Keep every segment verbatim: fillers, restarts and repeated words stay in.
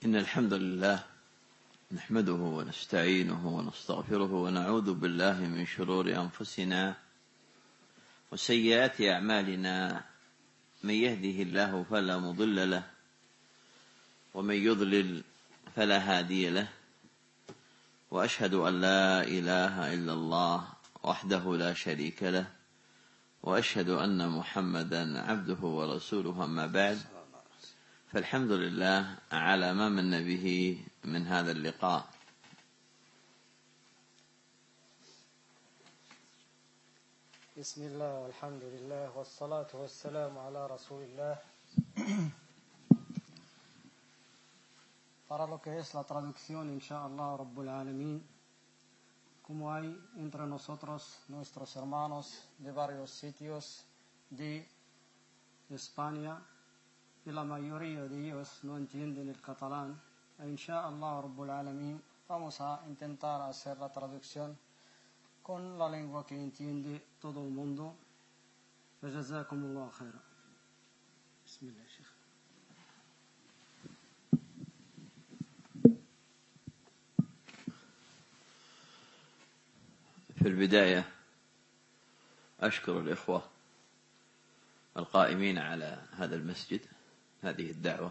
إن الحمد لله نحمده ونستعينه ونستغفره ونعوذ بالله من شرور أنفسنا وسيئات أعمالنا. من يهده الله فلا مضل له ومن يضلل فلا هادي له، وأشهد أن لا إله إلا الله وحده لا شريك له، وأشهد أن محمدا عبده ورسوله. أما بعد، فالحمد لله على ما من به من هذا اللقاء. بسم الله والحمد لله والصلاة والسلام على رسول الله. Para lo que es la traducción, inshallah Rabbul Alamin, como hay entre nosotros nuestros hermanos de varios sitios de España, y la mayoría de ellos no entienden el catalán, e inshallah Rabbul Alamin vamos a intentar hacer la traducción con la lengua que entiende todo el mundo. Jazakumullah khaira. Bismillah, Sheikh. في البداية أشكر الإخوة القائمين على هذا المسجد، هذه الدعوة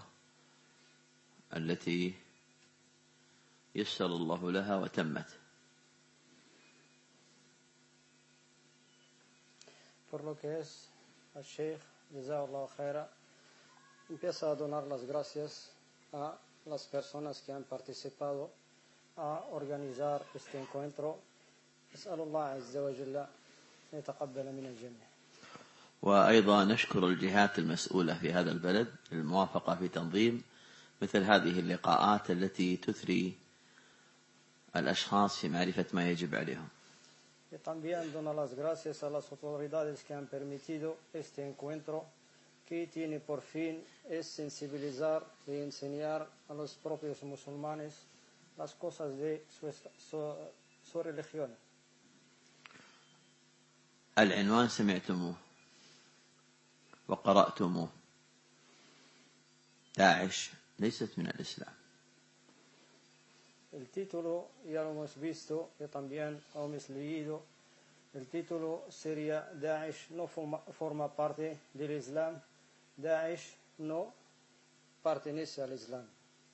التي يسر الله لها وتمت. Por lo que es al Sheikh, Jazakallah khaira, empieza a donar las gracias a las personas que han participado a organizar este encuentro. أسأل الله عز وجل أن يتقبل من الجميع. وأيضا نشكر الجهات المسؤولة في هذا البلد للموافقة في تنظيم مثل هذه اللقاءات التي تثري الأشخاص في معرفة ما يجب عليهم. Y también dono las gracias a las autoridades que han permitido este encuentro, que tiene por fin es sensibilizar y enseñar a los propios musulmanes las cosas de su, su, su religión. العنوان سمعتموه وقرأتموه، داعش ليست من الإسلام. El título ya lo hemos visto y también lo hemos leído. El título sería Daesh no forma, forma parte del Islam. Daesh no pertenece al Islam.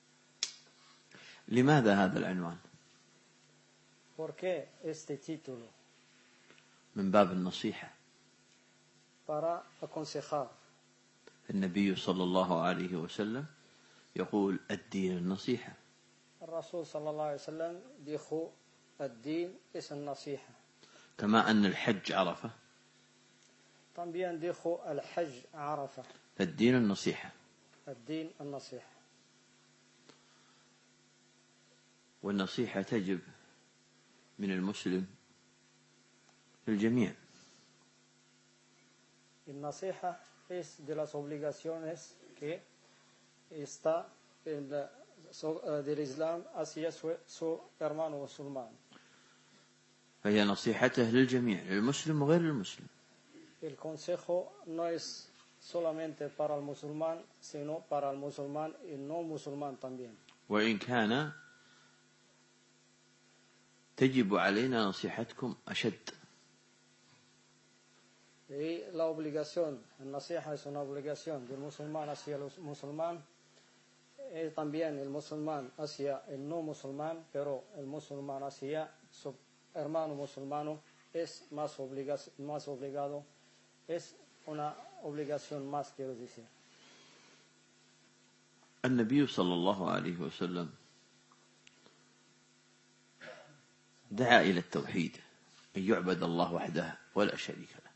لماذا هذا العنوان؟ ¿Por qué este título? من باب النصيحة. Para aconsejar. النبي صلى الله عليه وسلم يقول الدين النصيحة. الرسول صلى الله عليه وسلم dijo الدين es النصيحة. كما أن الحج عرفة. También dijo الحج عرفة. فالدين النصيحة. الدين النصيحة. والنصيحة تجب من المسلم للجميع. النصيحة es de las obligaciones que está en la, so, uh, del Islam hacia su, su hermano musulmán. فهي نصيحته للجميع، للمسلم وغير المسلم. El consejo no es solamente para el musulmán, sino para el musulmán y no musulmán también. وإن كان تجب علينا نصيحتكم أشد. Y la obligación, el nasiha es una obligación del musulmán hacia el musulmán, y también el musulmán hacia el no musulmán, pero el musulmán hacia su hermano musulmano es más, obliga más obligado, es una obligación más, quiero decir. النبي صلى الله عليه وسلم دعا إلى التوحيد، أن يعبد الله وحده ولا شريك له.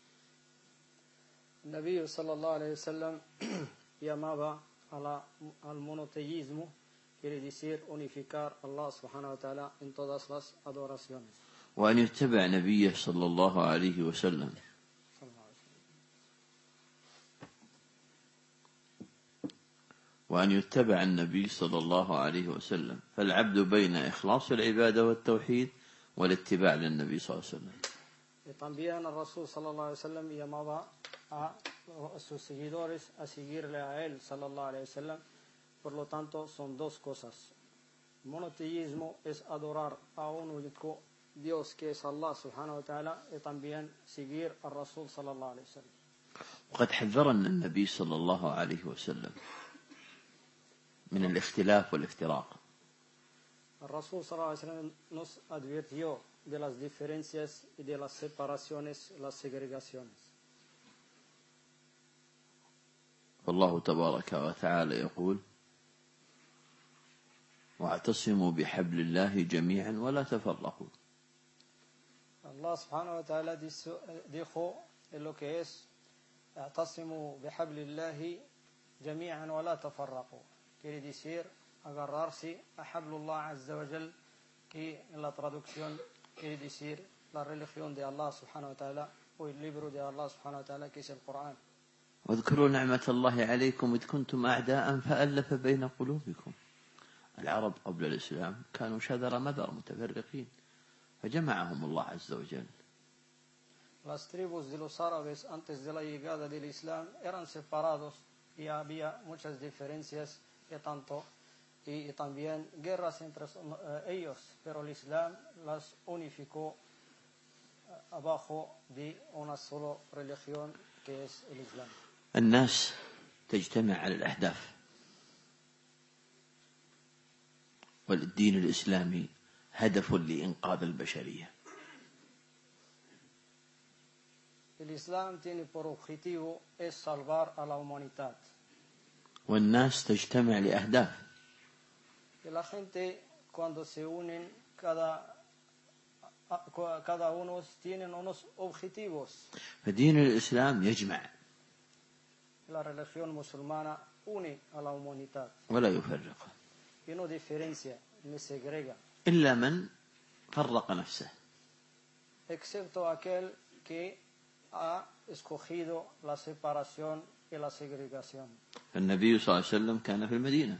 النبي صلى الله عليه وسلم llamaba a la, al monoteísmo, quiere decir unificar a Allah subhanahu wa ta'ala en todas las adoraciones. وأن يتبع نبيه صلى الله عليه وسلم وأن يتبع النبي صلى الله عليه وسلم فالعبد بين إخلاص العبادة والتوحيد والاتباع للنبي صلى الله عليه وسلم. Y también el Rasul sallallahu alaihi wasallam llamaba a sus seguidores a seguirle a él sallallahu alaihi wasallam Por lo tanto, son dos cosas. Monoteísmo es adorar a un único Dios que es Allah subhanahu wa ta'ala y también seguir al Rasul sallallahu alayhi wa sallam. وقد حذرنا النبي صلى الله عليه وسلم من الاختلاف والافتراق. El Rasul sallallahu alayhi wa sallam nos advirtió de las diferencias y de las separaciones, las segregaciones. والله تبارك وتعالى يقول: واعتصموا بحبل الله جميعا ولا تفرقوا. Allah subhanahu wa ta'ala dijo en lo que es اعتصموا بحبل الله جميعا ولا تفرقوا. Quiere decir agarrarse a Hablullah Azza wa Jal, que en la traducción quiere decir la religión de Allah subhanahu wa ta'ala o el libro de Allah subhanahu wa ta'ala, que es el Corán. واذكروا نعمة الله عليكم إذ كنتم أعداء فألف بين قلوبكم. العرب قبل الإسلام كانوا شذر مذر متفرقين فجمعهم الله عز وجل. Las tribus de los árabes antes de la llegada del Islam eran separados y había muchas diferencias y tanto y, y también guerras entre uh, ellos, pero el Islam las unificó uh, abajo de una sola religión que es el Islam. الناس تجتمع على الأهداف، والدين الإسلامي هدف لإنقاذ البشرية. El Islam tiene por objetivo es salvar a la humanidad. والناس تجتمع لأهداف. Y la gente cuando se unen cada cada uno tiene unos objetivos. فدين الإسلام يجمع. La religión musulmana une a la humanidad. ولا يفرق. Y no diferencia ni segrega. إلا من فرق نفسه. Excepto aquel que ha escogido la separación y la segregación. النبي صلى الله عليه وسلم كان في المدينة،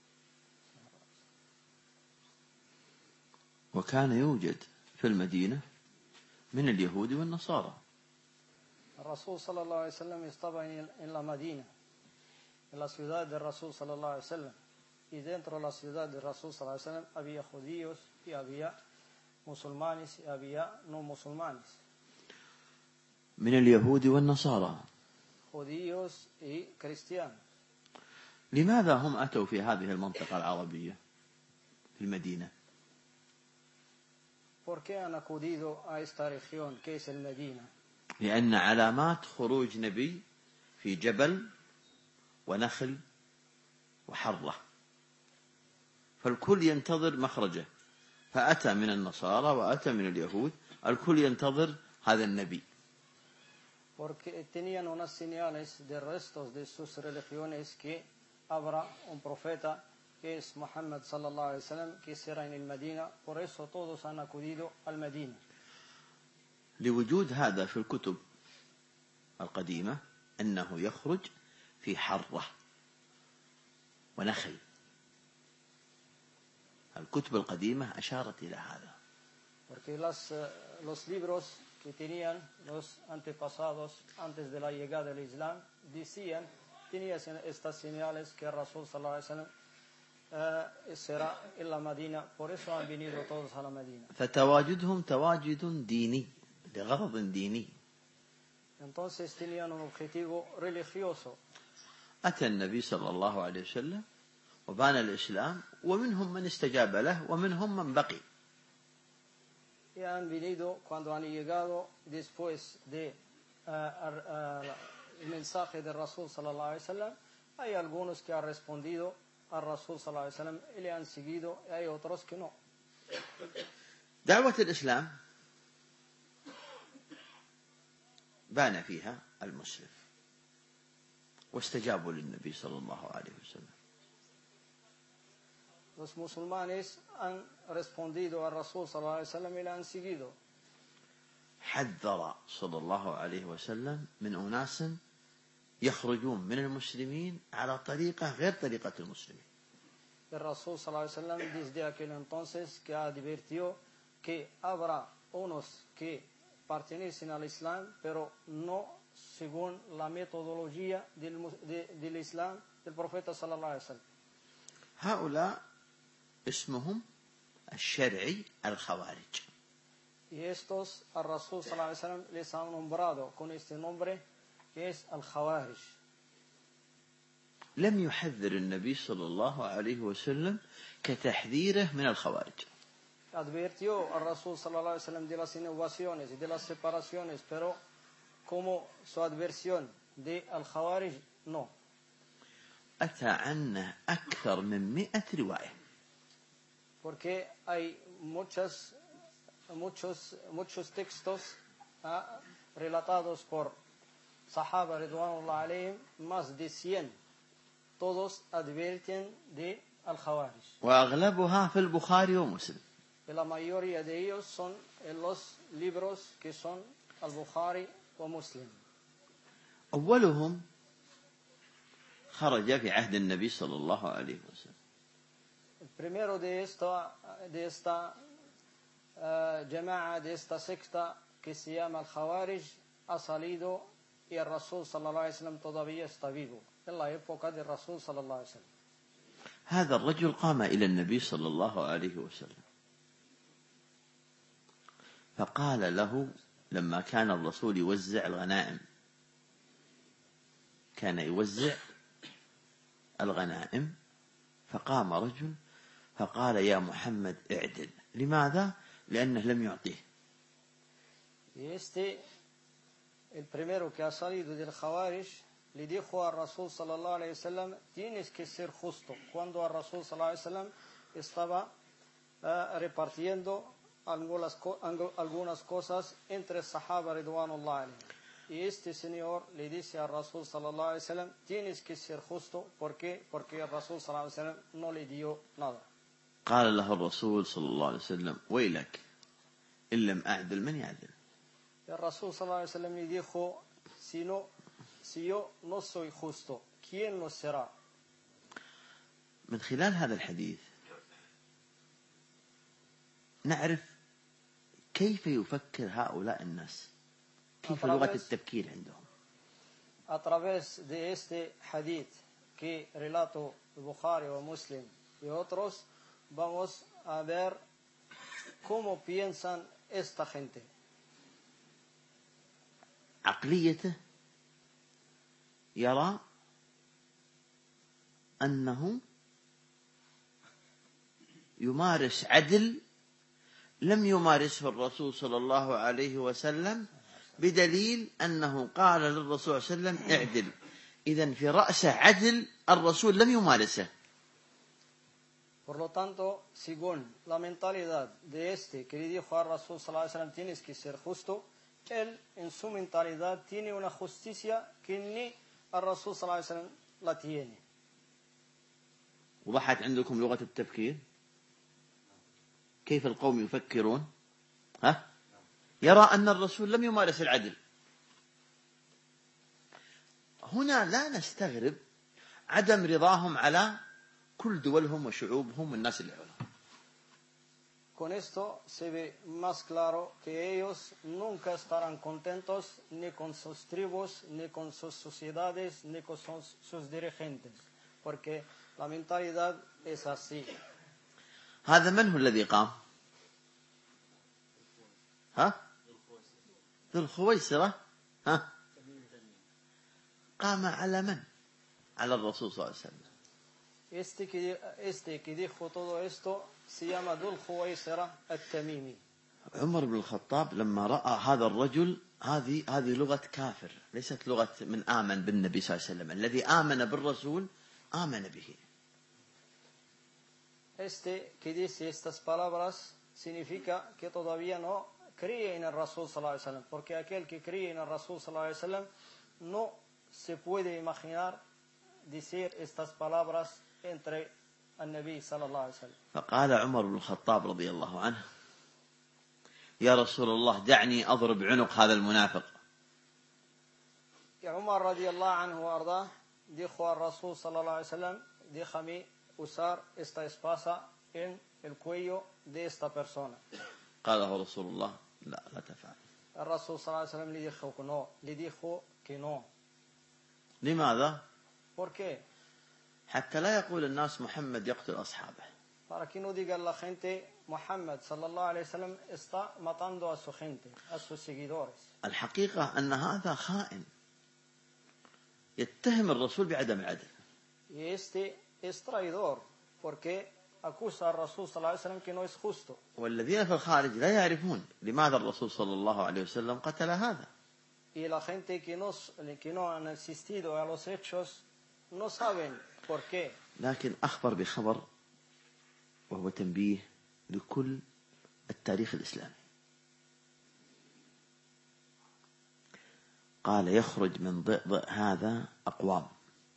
وكان يوجد في المدينة من اليهود والنصارى. الرسول صلى الله عليه وسلم estaba en la Medina, en la ciudad del Rasul sallallahu alaihi wasallam, y dentro de la ciudad del Rasul sallallahu alaihi wasallam había judíos y había musulmanes y había no musulmanes. من اليهود والنصارى. judíos y cristianos. لماذا هم أتوا في هذه المنطقة العربية في المدينة؟ ¿Por qué han acudido a esta región que es el Medina? لأن علامات خروج نبي في جبل ونخل وحرة، فالكل ينتظر مخرجه، فأتى من النصارى وأتى من اليهود، الكل ينتظر هذا النبي. Porque tenían unas señales de restos de sus religiones que habrá un profeta que es Muhammad sallallahu alaihi wasallam que será en el Medina, por eso todos han acudido al Medina. لوجود هذا في الكتب القديمة أنه يخرج في حرة ونخل. الكتب القديمة أشارت إلى هذا. Porque las, los libros que tenían los antepasados antes de la llegada del Islam decían, tenían estas señales que el Rasul sallallahu alaihi wasallam uh, será en la Medina, por eso han venido todos a la Medina. فتواجدهم تواجد ديني لغرض ديني. Entonces tenían un objetivo religioso. أتى النبي صلى الله عليه وسلم وبان الإسلام، ومنهم من استجاب له ومنهم من بقي. Y han venido cuando han llegado después de uh, uh, el mensaje del Rasul sallallahu alaihi wasallam. Hay algunos que han respondido al Rasul sallallahu alaihi wasallam y le han seguido, y hay otros que no. دعوة الإسلام بان فيها المسلم واستجابوا للنبي صلى الله عليه وسلم. Los musulmanes han respondido al Rasul sallallahu alaihi wasallam y le han seguido. حذر صلى الله عليه وسلم من أناس يخرجون من المسلمين على طريقة غير طريقة المسلمين. El Rasul sallallahu alaihi wasallam desde aquel entonces que advirtió que habrá unos que pertenecen al Islam, pero no según la metodología del, de, del Islam del profeta sallallahu alaihi wasallam. هؤلاء اسمهم الشرعي الخوارج. Y estos al Rasul sallallahu alaihi wasallam les han nombrado con este nombre que es al-Khawarij. لم يحذر النبي صلى الله عليه وسلم كتحذيره من الخوارج. Advirtió al Rasul sallallahu alaihi wasallam de las innovaciones y de las separaciones, pero como su adversión de al-Khawarij, no. أتى عنه أكثر من مئة رواية. Porque hay muchas, muchos, muchos textos ah, relatados por Sahaba ridwanullah alayhim, más de cien. Todos advierten de al-Khawarij. وأغلبها في البخاري ومسلم. Y la mayoría de ellos son en los libros que son al-Bukhari o Muslim. أولهم خرج في عهد النبي صلى الله عليه وسلم. El primero de esta, de esta uh, jama'a, de esta secta que se llama al-Khawarij, ha salido y el Rasul sallallahu alaihi wasallam todavía está vivo, en la época del Rasul sallallahu alaihi wasallam. هذا الرجل قام إلى النبي صلى الله عليه وسلم فقال له لما كان الرسول يوزع الغنائم، كان يوزع الغنائم، فقام رجل فقال يا محمد اعدل. لماذا؟ لأنه لم يعطيه. Y este, el primero que ha salido del Khawarij, le dijo al Rasul sallallahu alaihi wasallam, tienes que ser justo. Cuando al Rasul sallallahu alaihi wasallam estaba uh, repartiendo algunas, algunas cosas entre Sahaba ridwanullah alayhim. Y este señor le dice al Rasul sallallahu alaihi wasallam, tienes que ser justo. ¿Por qué? Porque el Rasul sallallahu alaihi wasallam no le dio nada. قال له الرسول صلى الله عليه وسلم ويلك إن لم أعدل من يعدل. El Rasul sallallahu alaihi wasallam le dijo, si no, si yo no soy justo, ¿quién lo será? من خلال هذا الحديث نعرف كيف يفكر هؤلاء الناس، كيف لغة التفكير عندهم. A través de este hadith que relato Bukhari o Muslim y otros, vamos a ver cómo piensan esta gente. عقليته يرى أنه يمارس عدل لم يمارسه الرسول صلى الله عليه وسلم، بدليل أنه قال للرسول صلى الله عليه وسلم اعدل. إذن في رأسه عدل الرسول لم يمارسه. Por lo tanto, según la mentalidad de este que le dijo al Rasul sallallahu alaihi wasallam, tienes que ser justo, él en su mentalidad tiene una justicia que ni al Rasul sallallahu alaihi wasallam la tiene. وضحت عندكم لغة التفكير؟ كيف القوم يفكرون؟ ها؟ يرى أن الرسول لم يمارس العدل. هنا لا نستغرب عدم رضاهم على كل دولهم وشعوبهم والناس اللي حولهم. Con esto se ve más claro que ellos nunca estarán contentos ni con sus tribus, ni con sus sociedades, ni con sus, sus dirigentes, porque la mentalidad es así. هذا من هو الذي قام؟ ها؟ ذو الخويصرة. ها؟ قام على من؟ على الرسول صلى الله عليه وسلم. Este que, este que dijo todo esto se llama Dhul Khuwaysira al-Tamimi. عمر بن الخطاب لما رأى هذا الرجل، هذه هذه لغة كافر، ليست لغة من آمن بالنبي صلى الله عليه وسلم. الذي آمن بالرسول آمن به. Este que dice estas palabras significa que todavía no cree en el Rasul sallallahu alaihi wasallam, porque aquel que cree en el Rasul sallallahu alaihi wasallam no se puede imaginar decir estas palabras entre el Nabi sallallahu alaihi wasallam. فقال عمر بن الخطاب رضي الله عنه يا رسول الله دعني أضرب عنق هذا المنافق. Y Umar radiyallahu anhu arda dijo al Rasul sallallahu alaihi wasallam, déjame usar esta espada en el cuello de esta persona. قال له رسول الله لا لا تفعل. El Rasul sallallahu alaihi wasallam le dijo que no, le dijo que no. لماذا؟ ¿Por qué? حتى لا يقول الناس محمد يقتل أصحابه. para que no diga la gente Muhammad sallallahu alayhi wa sallam está matando a su gente, a sus seguidores. الحقيقة أن هذا خائن يتهم الرسول بعدم العدل. Y este es traidor porque acusa al Rasul sallallahu alayhi wa sallam que no es justo. والذين في الخارج لا يعرفون لماذا الرسول صلى الله عليه وسلم قتل هذا. Y la gente que no, que no han asistido a los hechos no saben por qué. لكن أخبر بخبر وهو تنبيه لكل التاريخ الإسلامي. قال يخرج من ضئضئ هذا أقوام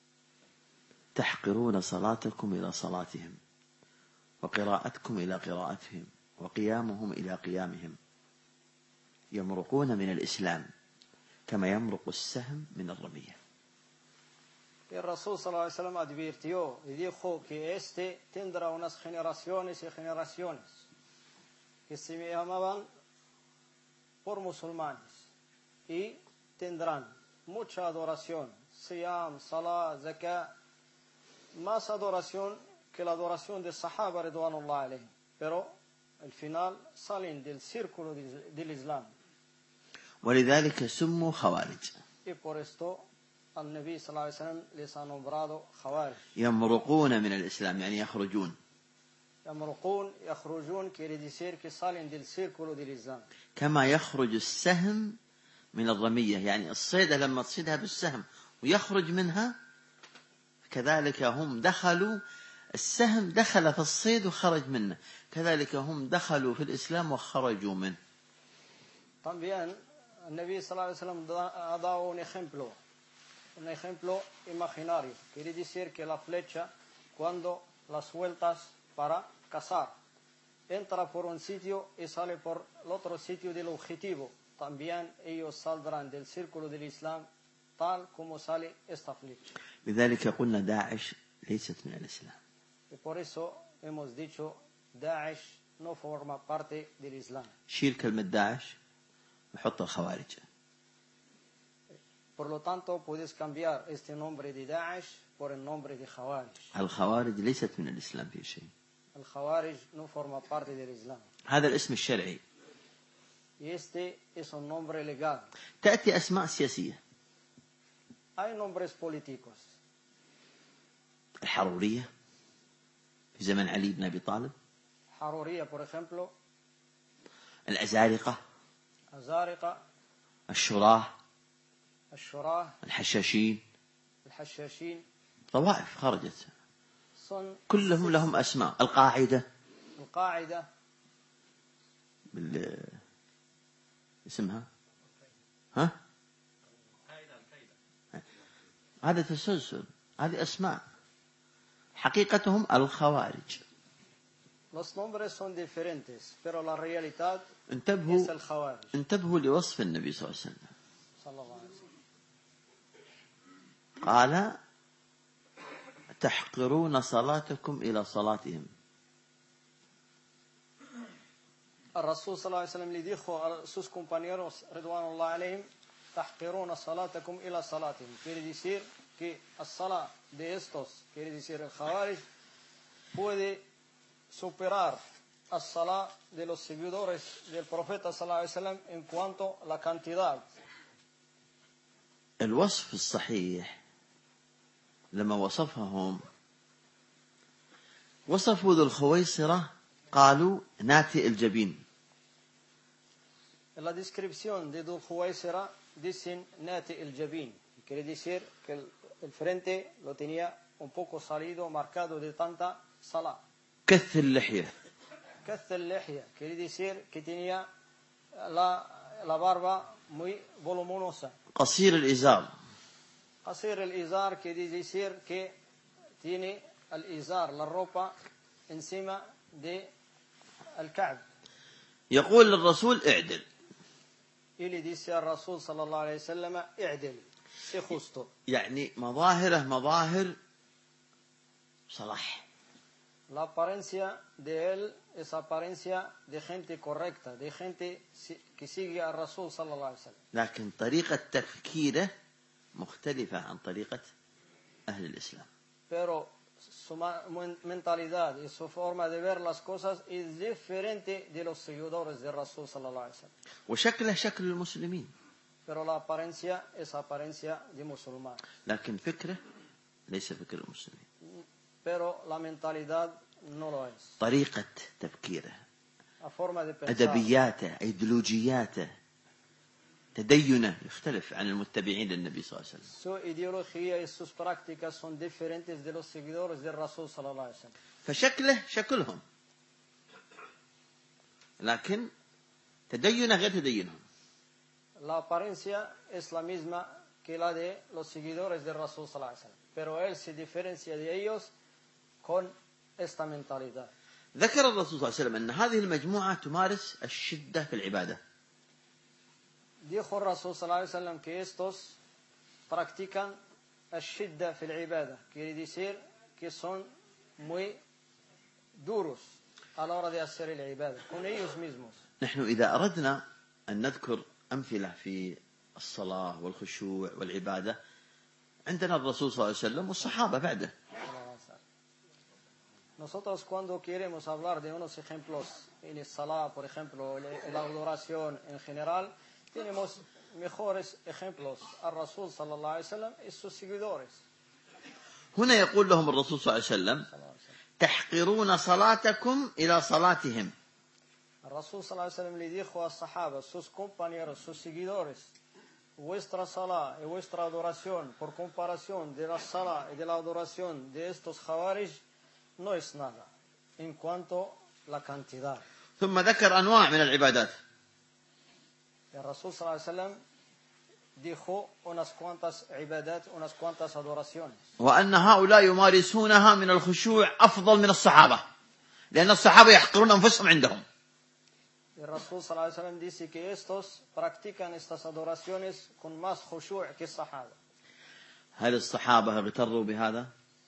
تحقرون صلاتكم إلى صلاتهم وقراءتكم إلى قراءتهم وقيامهم إلى قيامهم يمرقون من الإسلام كما يمرق السهم من الرمية. El Rasul sallallahu alayhi wa sallam advirtió y dijo que este tendrá unas generaciones y generaciones que se llamaban por musulmanes y tendrán mucha adoración, siyam, salah, zakat, más adoración que la adoración de Sahaba ridwanullah alayhim, pero al final salen del círculo del Islam. ولذلك سموا خوارج. Y por esto al Nabi sallallahu alayhi wa sallam les ha nombrado خوارج. يمرقون من الإسلام يعني يخرجون. يمرقون يخرجون quiere decir que salen del círculo del Islam. كما يخرج السهم من الرمية يعني الصيدة لما تصيدها بالسهم ويخرج منها كذلك هم دخلوا السهم دخل في الصيد وخرج منه كذلك هم دخلوا في الإسلام وخرجوا منه. También el Nabi sallallahu alayhi wa sallam ha dado un ejemplo, un ejemplo imaginario. Quiere decir que la flecha cuando la sueltas para cazar entra por un sitio y sale por el otro sitio del objetivo. También ellos saldrán del círculo del Islam tal como sale esta flecha. لذلك قلنا داعش ليست من الإسلام. Y por eso hemos dicho Daesh no forma parte del Islam. شيل كلمة داعش وحط الخوارج. Por lo tanto puedes cambiar este nombre de Daesh por el nombre de Khawarij. الخوارج ليست من الإسلام في شيء. El Khawarij no forma parte del Islam. هذا الاسم الشرعي. Y este es un nombre legal. تأتي أسماء سياسية. Hay nombres políticos. الحرورية في زمن علي بن أبي طالب. Haruriya, por ejemplo. الأزارقة. Azariqa. الشراه. الشراه. الحشاشين. الحشاشين. طوائف خرجت. son كلهم لهم أسماء. القاعدة. القاعدة. بال اسمها ها هذا تسلسل هذه أسماء حقيقتهم الخوارج. Los nombres son diferentes, pero la realidad انتبهوا es el Khawarij. انتبهوا لوصف النبي صلى الله عليه وسلم. صلى الله عليه وسلم. قال تحقرون صلاتكم إلى صلاتهم. El Rasul sallallahu alayhi wa sallam le dijo a sus compañeros ridwanullah alayhim tahqiruna salatakum ila salatihim. Quiere decir que la sala de estos, quiere decir el Khawarij, puede superar la sala de los seguidores del profeta sallallahu alayhi wa sallam en cuanto a la cantidad. الوصف الصحيح لما وصفهم وصفوا ذو الخويصرة قالوا ناتئ الجبين. En la descripción de Dhul Khuwaysira dicen nati el jabin, quiere decir que el, el frente lo tenía un poco salido, marcado de tanta sala. كث اللحية. Kath al-lihya, quiere decir que tenía la, la barba muy voluminosa. قصير الإزار. Qasir el-izar quiere decir que tiene el izar, la ropa encima de el ka'b. يقول للرسول اعدل. Y le dice al Rasul sallallahu alayhi wa sallam i'dil, sé justo. يعني مظاهره مظاهر صلاح. La apariencia de él es apariencia de gente correcta, de gente que sigue al Rasul sallallahu alayhi wa sallam. لكن طريقة تفكيره مختلفة عن طريقة أهل الإسلام. Pero su mentalidad y su forma de ver las cosas es diferente de los seguidores de Rasul sallallahu alaihi wasallam. وشكله شكل المسلمين. Pero la apariencia es apariencia de musulmán. لكن فكره ليس فكر المسلمين. Pero la mentalidad no lo es. طريقة تفكيره، La forma de pensar, أدبياته، أيديولوجياته، تدينه يختلف عن المتبعين للنبي صلى الله عليه وسلم. su ideología y sus prácticas son diferentes de los seguidores de Rasul sallallahu alaihi wasallam. فشكله شكلهم، لكن تدينه غير تدينهم. La apariencia es la misma que la de los seguidores de Rasul sallallahu alaihi wasallam, pero él se diferencia de ellos con esta mentalidad. ذكر الرسول صلى الله عليه وسلم أن هذه المجموعة تمارس الشدة في العبادة. Dijo el Rasul sallallahu alaihi wasallam que estos practican الشدة في العبادة, quiere decir que son muy duros a la hora de hacer el ibada con ellos mismos. نحن إذا أردنا أن نذكر أمثلة في الصلاة والخشوع والعبادة عندنا الرسول صلى الله عليه وسلم والصحابة بعده. Nosotros cuando queremos hablar de unos ejemplos en el salah, por ejemplo, en la adoración en general, tenemos mejores ejemplos al Rasul sallallahu alaihi wasallam y sus seguidores. هنا يقول لهم الرسول صلى الله عليه وسلم تحقرون صلاتكم إلى صلاتهم. El Rasul sallallahu alaihi wasallam le dijo a Sahaba, sus compañeros, sus seguidores, vuestra salah y vuestra adoración por comparación de la salah y de la adoración de estos Khawarij no es nada en cuanto a la cantidad. ثم ذكر أنواع من العبادات. El Rasul sallallahu alaihi wasallam dijo unas cuantas ibadat, unas cuantas adoraciones. وأن هؤلاء يمارسونها من الخشوع أفضل من الصحابة، لأن الصحابة يحقرون أنفسهم عندهم. El Rasul sallallahu alaihi wasallam dice que estos practican estas adoraciones con más khushu' que Sahaba. هل الصحابة اغتروا بهذا؟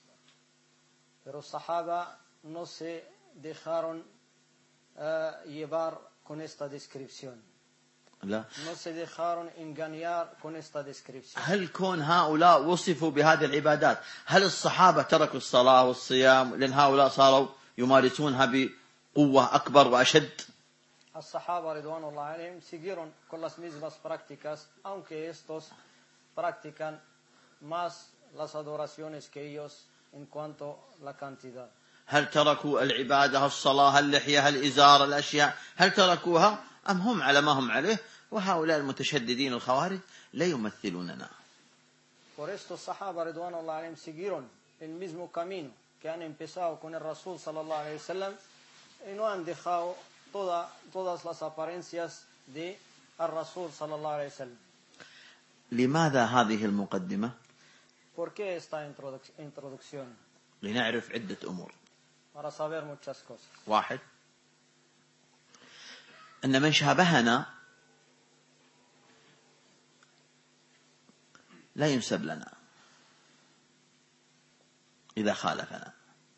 Pero Sahaba no se dejaron uh, llevar con esta descripción. لا. No se dejaron engañar con esta descripción. هل كون هؤلاء وصفوا بهذه العبادات، هل الصحابة تركوا الصلاة والصيام لأن هؤلاء صاروا يمارسونها بقوة أكبر وأشد؟ الصحابة رضوان الله عليهم siguieron con las mismas prácticas, aunque estos practican más las adoraciones que ellos en cuanto a la cantidad. هل تركوا العبادة، الصلاة، اللحية، الإزار، الأشياء، هل تركوها أم هم على ما هم عليه؟ وهؤلاء المتشددين الخوارج لا يمثلوننا. Por esto Sahaba رضوان الله عليهم siguieron el mismo camino que han empezado con el Rasul sallallahu alaihi wasallam y no han dejado toda, todas las apariencias de al Rasul sallallahu alaihi wasallam. لماذا هذه المقدمة؟ ¿Por qué esta introducción? لنعرف عدة أمور. Para saber muchas cosas. واحد، أن من شابهنا لا ينسب لنا إذا خالفنا.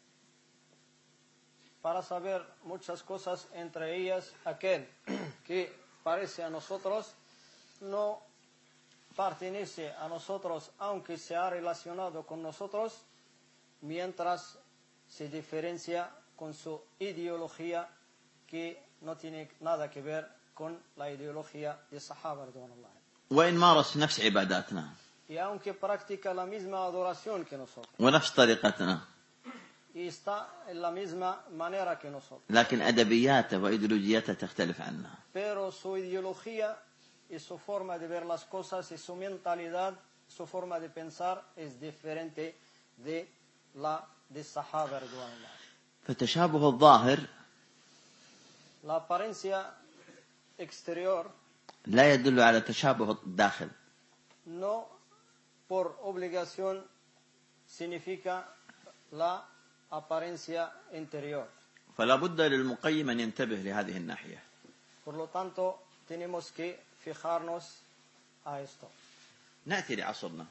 Para saber muchas cosas, entre ellas aquel que parece a nosotros no pertenece a nosotros, aunque se ha relacionado con nosotros, mientras se diferencia con su ideología que no tiene nada que ver con la ideología de Sahaba radhiyallahu anhum. وإن مارس نفس عباداتنا Y aunque practica la misma adoración que nosotros, ونفس طريقتنا، y está en la misma manera que nosotros, لكن أدبياته وإيديولوجياته تختلف عنا. pero su ideología y su forma de ver las cosas y su mentalidad, su forma de pensar es diferente de la de Sahaba radhiyallahu anhum. فتشابه الظاهر La apariencia exterior لا يدل على تشابه الداخل. no por obligación significa la apariencia interior. فلا بد للمقيم أن ينتبه لهذه الناحية. Por lo tanto, tenemos que fijarnos a esto. نأتي لعصرنا.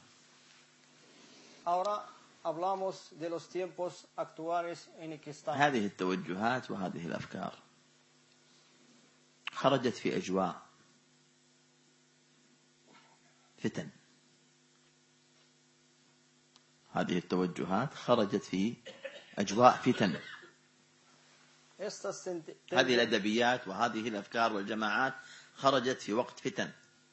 Ahora hablamos de los tiempos actuales en el que estamos. هذه التوجهات وهذه الأفكار خرجت في أجواء فتن. هذه التوجهات خرجت في أجواء فتن. هذه الأدبيات وهذه الأفكار والجماعات خرجت في وقت فتن.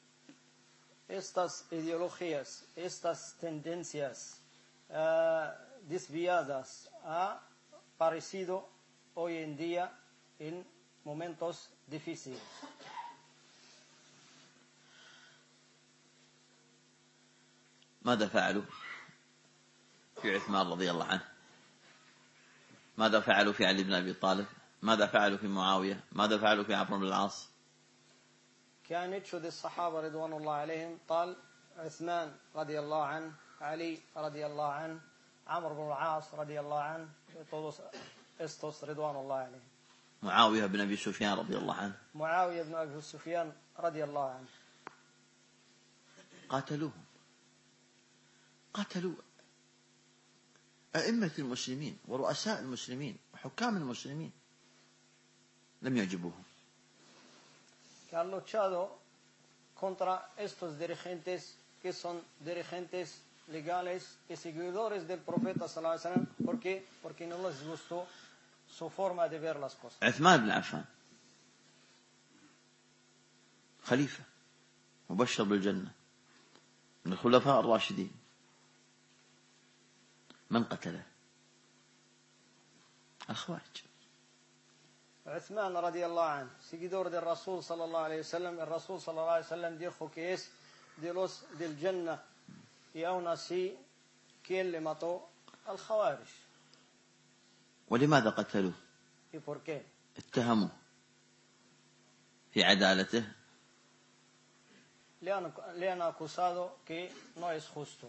Estas ideologías, estas tendencias uh, desviadas ha aparecido hoy en día en momentos difíciles. ماذا فعلوا في عثمان رضي الله عنه؟ ماذا فعلوا في علي بن أبي طالب؟ ماذا فعلوا في معاوية؟ ماذا فعلوا في عمرو بن العاص؟ كان يتشد الصحابة رضوان الله عليهم طال عثمان رضي الله عنه، علي رضي الله عنه، عمرو بن العاص رضي الله عنه، todos estos رضوان الله عليهم. معاوية بن أبي سفيان رضي الله عنه. معاوية بن أبي سفيان رضي الله عنه. قاتلوهم، قاتلوا أئمة المسلمين ورؤساء المسلمين وحكام المسلمين، لم يعجبوهم. Que han luchado contra estos dirigentes que son dirigentes legales y seguidores del profeta sallallahu alaihi wasallam. ¿Por qué? Porque no les gustó su forma de ver las cosas. عثمان بن عفان خليفة مبشر بالجنة من الخلفاء الراشدين، من قتله؟ الخوارج. عثمان رضي الله عنه seguidor del Rasul sallallahu alaihi wasallam. El Rasul sallallahu alaihi wasallam dijo que es de los del Jannah, y aún así ¿quién le mató? al Khawarij. ولماذا قتلوه؟ ¿Y por qué? اتهموه في عدالته، le han, le han acusado que no es justo.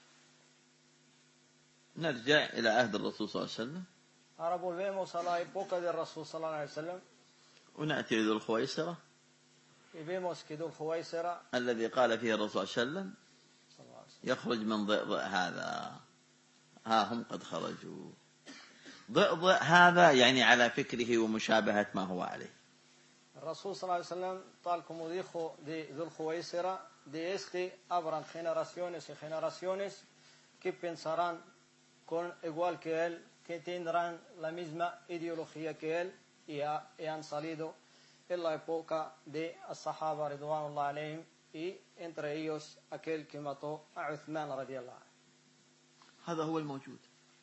نرجع إلى عهد الرسول صلى الله عليه وسلم. Ahora volvemos a la época del Rasul sallallahu alaihi wasallam. ونأتي لذو الخويسرة y vemos que Dhul Khuwaysira الذي قال فيه الرسول صلى الله عليه وسلم يخرج من ضئضئ هذا، ها هم قد خرجوا. ضئضئ هذا يعني على فكره ومشابهة ما هو عليه. الرسول صلى الله عليه وسلم tal como dijo de Dhul Khuwaysira, de este habrán generaciones y generaciones que pensarán con igual que él, que tendrán la misma ideología que él, y, ha, y han salido en la época de as-Sahaba ridwanullah alayhim, y entre ellos aquel que mató a Uthman radiyallahu anhu. هذا هو الموجود.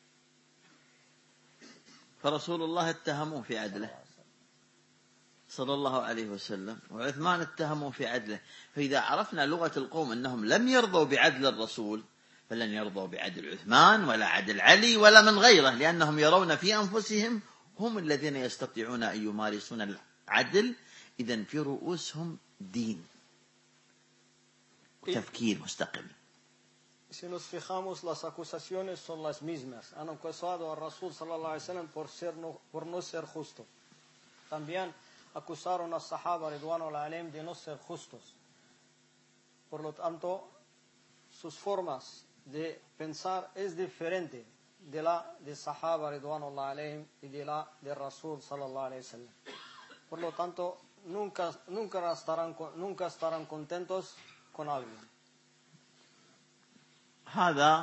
فرسول الله اتهموه في عدله صلى الله عليه وسلم، وعثمان اتهموه في عدله. فإذا عرفنا لغة القوم أنهم لم يرضوا بعدل الرسول، فلن يرضوا بعدل عثمان ولا عدل علي ولا من غيره، لأنهم يرون في أنفسهم هم الذين يستطيعون أن يمارسون العدل. إذن في رؤوسهم دين وتفكير مستقل. Si nos fijamos, las acusaciones son las mismas. Han acusado al Rasul sallallahu alaihi wasallam por ser no, por no ser justo. También acusaron a Sahaba ridwanullah alayhim de no ser justos. Por lo tanto, sus formas de pensar es diferente de la de Sahaba ridwanullah alayhim y de la de Rasul sallallahu alaihi wasallam. Por lo tanto, nunca nunca estarán nunca estarán contentos con alguien. هذا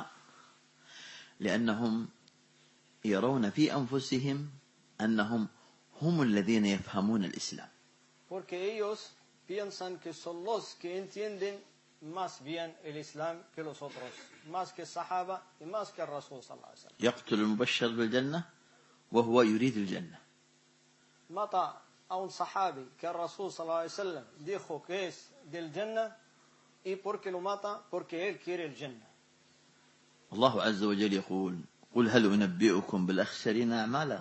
لأنهم يرون في أنفسهم أنهم هم الذين يفهمون الإسلام. Porque ellos piensan que son los que entienden más bien el Islam que los otros, más que Sahaba y más que el Rasul sallallahu alaihi wasallam. يقتل المبشر بالجنة وهو يريد الجنة. Mata a un sahabi que el Rasul sallallahu alaihi wasallam dijo que es del Jannah, y porque lo mata porque él quiere el Jannah. الله عز وجل يقول: قل هل أنبئكم بالأخسرين أعمالا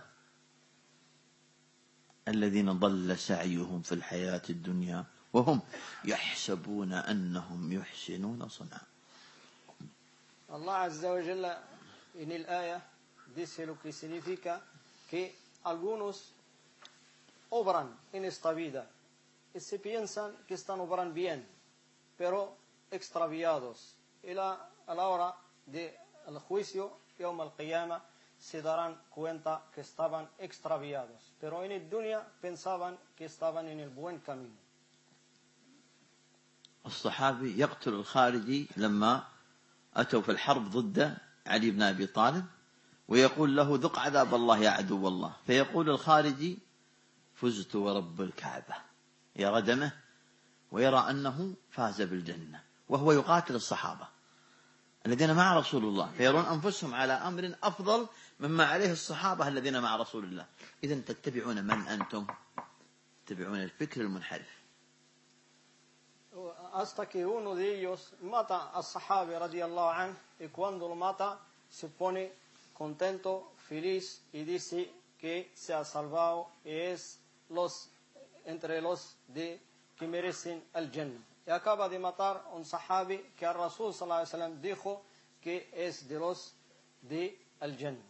الذين ضل سعيهم في الحياة الدنيا وهم يحسبون أنهم يحسنون صنعا. Allah Azza wa Jalla en el aya dice lo que significa que algunos obran en esta vida y se piensan que están obrando bien, pero extraviados. Y la, a la hora del juicio, Yawm al-Qiyamah, se darán cuenta que estaban extraviados. Pero en el dunya pensaban que estaban en el buen camino. الصحابي يقتل الخارجي لما أتوا في الحرب ضده علي بن أبي طالب ويقول له ذق عذاب الله يا عدو الله، فيقول الخارجي فزت ورب الكعبة، يرى دمه ويرى أنه فاز بالجنة، وهو يقاتل الصحابة الذين مع رسول الله، فيرون أنفسهم على أمر أفضل مما عليه الصحابة الذين مع رسول الله. إذن تتبعون من أنتم؟ تتبعون الفكر المنحرف. Hasta que uno de ellos mata al Sahabi radiallahu anhu, y cuando lo mata se pone contento, feliz, y dice que se ha salvado y es los, entre los de, que merecen el Jannah. Y acaba de matar a un Sahabi que el Rasul sallallahu alaihi wasallam dijo que es de los de el Jannah.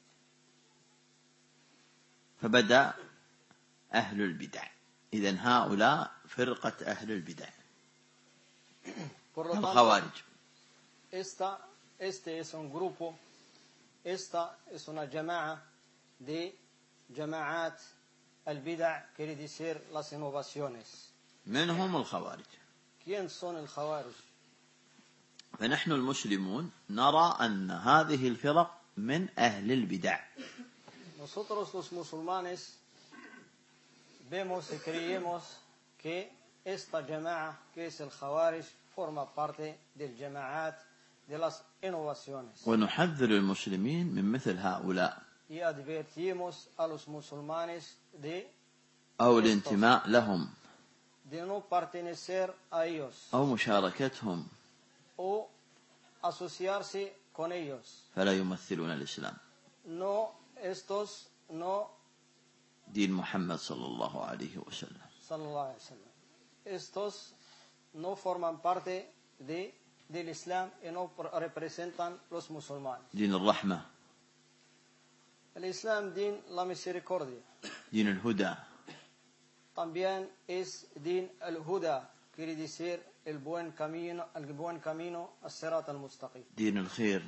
فبدأ أهل البدع. إذن هؤلاء فرقة أهل البدع. Por lo tanto, الخوارج. Esta, este es un grupo, esta es una jama'a de jama'at al-bid'a, quiere decir las innovaciones. من هم الخوارج؟ ¿Quién son el Khawarij? فنحن المسلمون نرى أن هذه الفرق من أهل البدع. Nosotros los musulmanes vemos y creemos que esta jama'a, que es el Khawarij, forma parte del jama'at de las innovaciones. ونحذر المسلمين من مثل هؤلاء. Y advertimos a los musulmanes de أو الانتماء لهم. de no pertenecer a ellos. أو مشاركتهم. O asociarse con ellos. فلا يمثلون الإسلام. No, estos no. دين محمد صلى الله عليه وسلم. صلى الله عليه وسلم. Estos no forman parte de, del Islam y no representan los musulmanes. دين الرحمة. El Islam, din la misericordia. دين الهدى. También es din al-huda, quiere decir el buen camino, el buen camino, as-sirat al-mustaqim. دين الخير.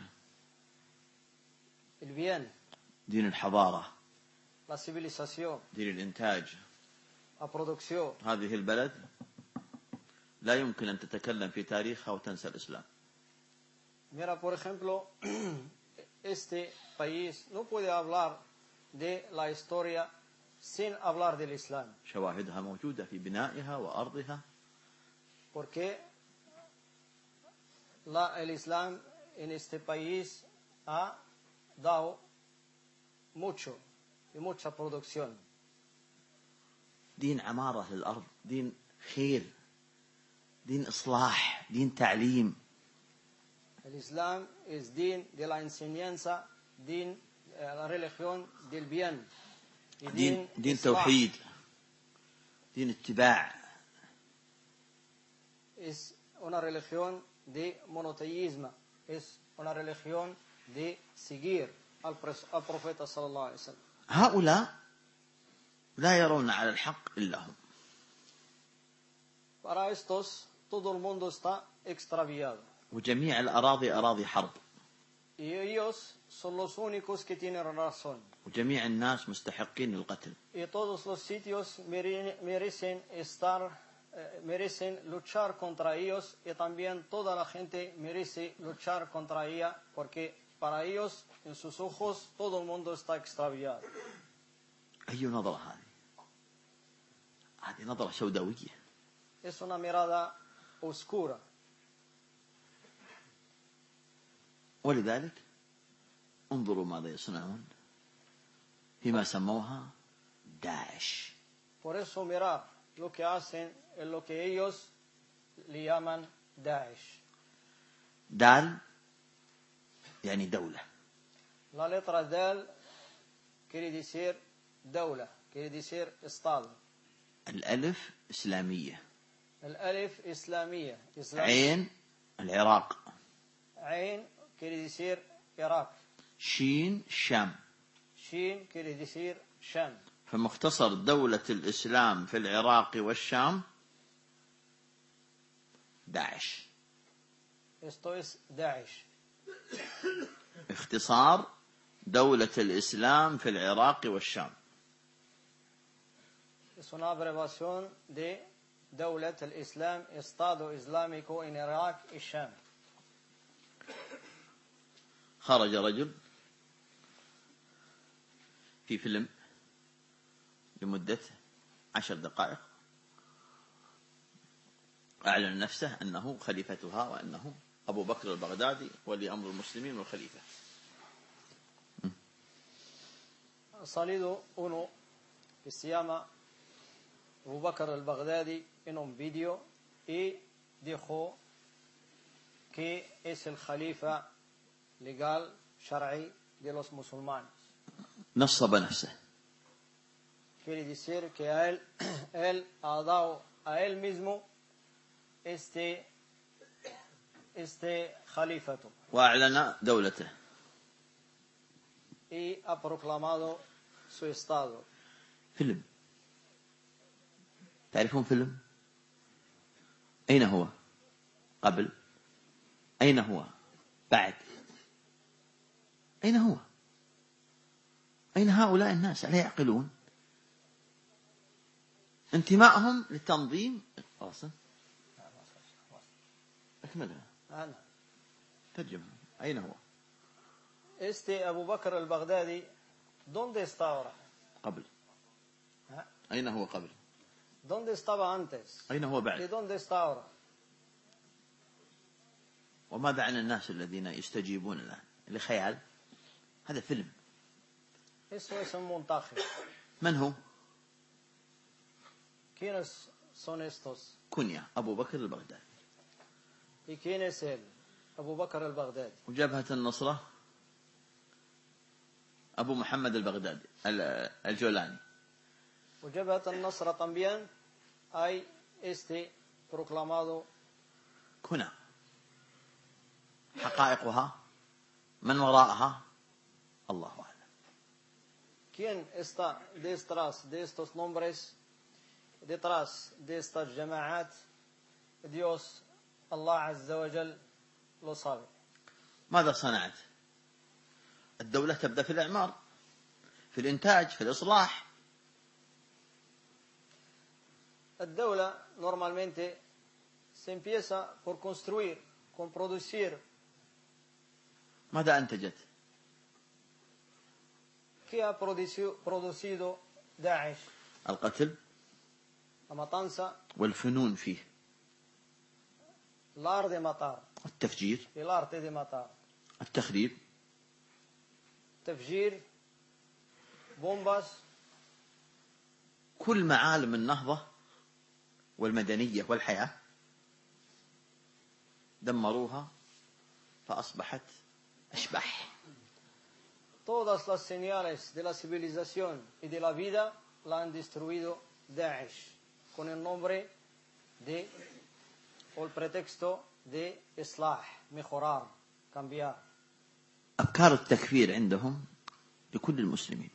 El bien. دين الحضارة. La civilización. دين الإنتاج. La producción. هذه البلد لا يمكن أن تتكلم في تاريخها وتنسى الإسلام. Mira, por ejemplo, este país no puede hablar de la historia sin hablar del Islam. شواهدها موجودة في بنائها وأرضها. Porque la, el Islam en este país ha dado mucho y mucha producción. دين عمارة للأرض، دين خير، دين إصلاح، دين تعليم. El Islam es din de la enseñanza, din eh, la religión del bien. Y دين din دين إصلاح. توحيد، دين اتباع. Es una religión de monoteísmo, es una religión de seguir al, al profeta sallallahu alaihi wasallam. هؤلاء لا يرون على الحق إلا هم. Para estos todo el mundo está extraviado. وجميع الأراضي أراضي حرب. Y ellos son los únicos que tienen razón. وجميع الناس مستحقين للقتل. Y todos los sitios merecen estar, eh, merecen luchar contra ellos, y también toda la gente merece luchar contra ella, porque para ellos, en sus ojos, todo el mundo está extraviado. أي نظرة هذه؟ هذه نظرة سوداوية. Es una mirada oscura. ولذلك انظروا ماذا يصنعون فيما سموها داعش. Por eso mirar lo que hacen en lo que ellos le llaman Daesh. دال يعني دولة. La letra Dal quiere decir دولة, quiere decir Estado. الألف إسلامية. الألف إسلامية. عين العراق. عين quiere decir Irak. شين شام. شين quiere decir شام. فمختصر دولة الإسلام في العراق والشام داعش. Esto es Daesh. اختصار دولة الإسلام في العراق والشام. Es una abreviación de دولة الإسلام, Estado Islámico en Irak y Sham. خرج رجل في فيلم لمدة عشر دقائق أعلن نفسه أنه خليفتها وأنه أبو بكر البغدادي ولي أمر المسلمين والخليفة. Ha salido uno que se llama Abu Bakr al-Baghdadi en un vídeo y dijo que es el Khalifa legal, shar'i de los musulmanes. نصب نفسه. Quiere decir que a él, él ha dado a él mismo este, este Khalifato. وأعلن دولته. Y ha proclamado su estado. فيلم. تعرفون فيلم؟ أين هو؟ قبل؟ أين هو؟ بعد؟ أين هو؟ أين هؤلاء الناس؟ ألا يعقلون؟ انتمائهم للتنظيم أصلا. أكملها. أنا. ترجمة. أين هو؟ Este Abu Bakr al-Baghdadi, ¿dónde está ahora? قبل. ¿Ah? أين هو قبل؟ ¿Dónde estaba antes? أين هو ¿Y بعد؟ dónde está ahora? وماذا عن الناس الذين يستجيبون الآن؟ لخيال. هذا فيلم. Eso es un montaje. من هو؟ ¿Quiénes son estos? كنيا أبو بكر البغدادي. ¿Y quién es él? Abu Bakr al-Baghdadi. وجبهة النصرة أبو محمد البغدادي الجولاني. وجبهة النصرة también hay este proclamado. هنا حقائقها من وراءها الله أعلم. ¿Quién está detrás de estos nombres? Detrás de estas jama'at, Dios, Allah Azza wa Jal, lo sabe. ماذا صنعت؟ الدولة تبدأ في الإعمار، في الإنتاج، في الإصلاح. الدولة normalmente se empieza por construir, con producir. ماذا أنتجت؟ ¿Qué ha producido, producido Daesh? القتل La matanza, والفنون فيه، el arte de matar, التفجير، el arte de matar, التخريب، تفجير, bombas, كل معالم النهضة والمدنية والحياة دمروها فأصبحت أشباح. todas las señales de la civilización y de la vida la han destruido Daesh con el nombre de o el pretexto de islah, mejorar, cambiar. أفكار التكفير عندهم لكل المسلمين.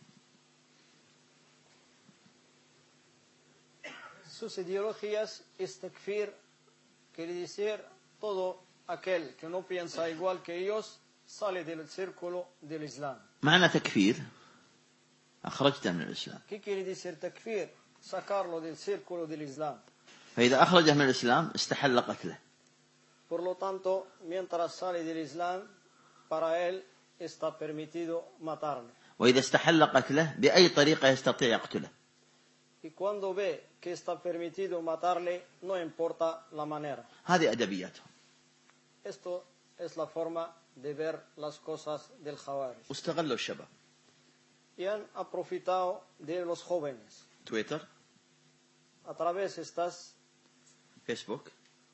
Sus ideologías es takfir, quiere decir todo aquel que no piensa igual que ellos sale del círculo del Islam. معنى تكفير أخرجته من الإسلام. ¿Qué quiere decir takfir? Sacarlo del círculo del Islam. فإذا أخرجه من الإسلام استحل قتله. Por lo tanto, mientras sale del Islam, para él está permitido matarle. وإذا استحل قتله بأي طريقة يستطيع يقتله. Y cuando ve que está permitido matarle, no importa la manera. هذه أدبياتهم. Esto es la forma de ver las cosas del Khawarij. واستغلوا الشباب. Y han aprovechado de los jóvenes. تويتر، A través de estas فيسبوك،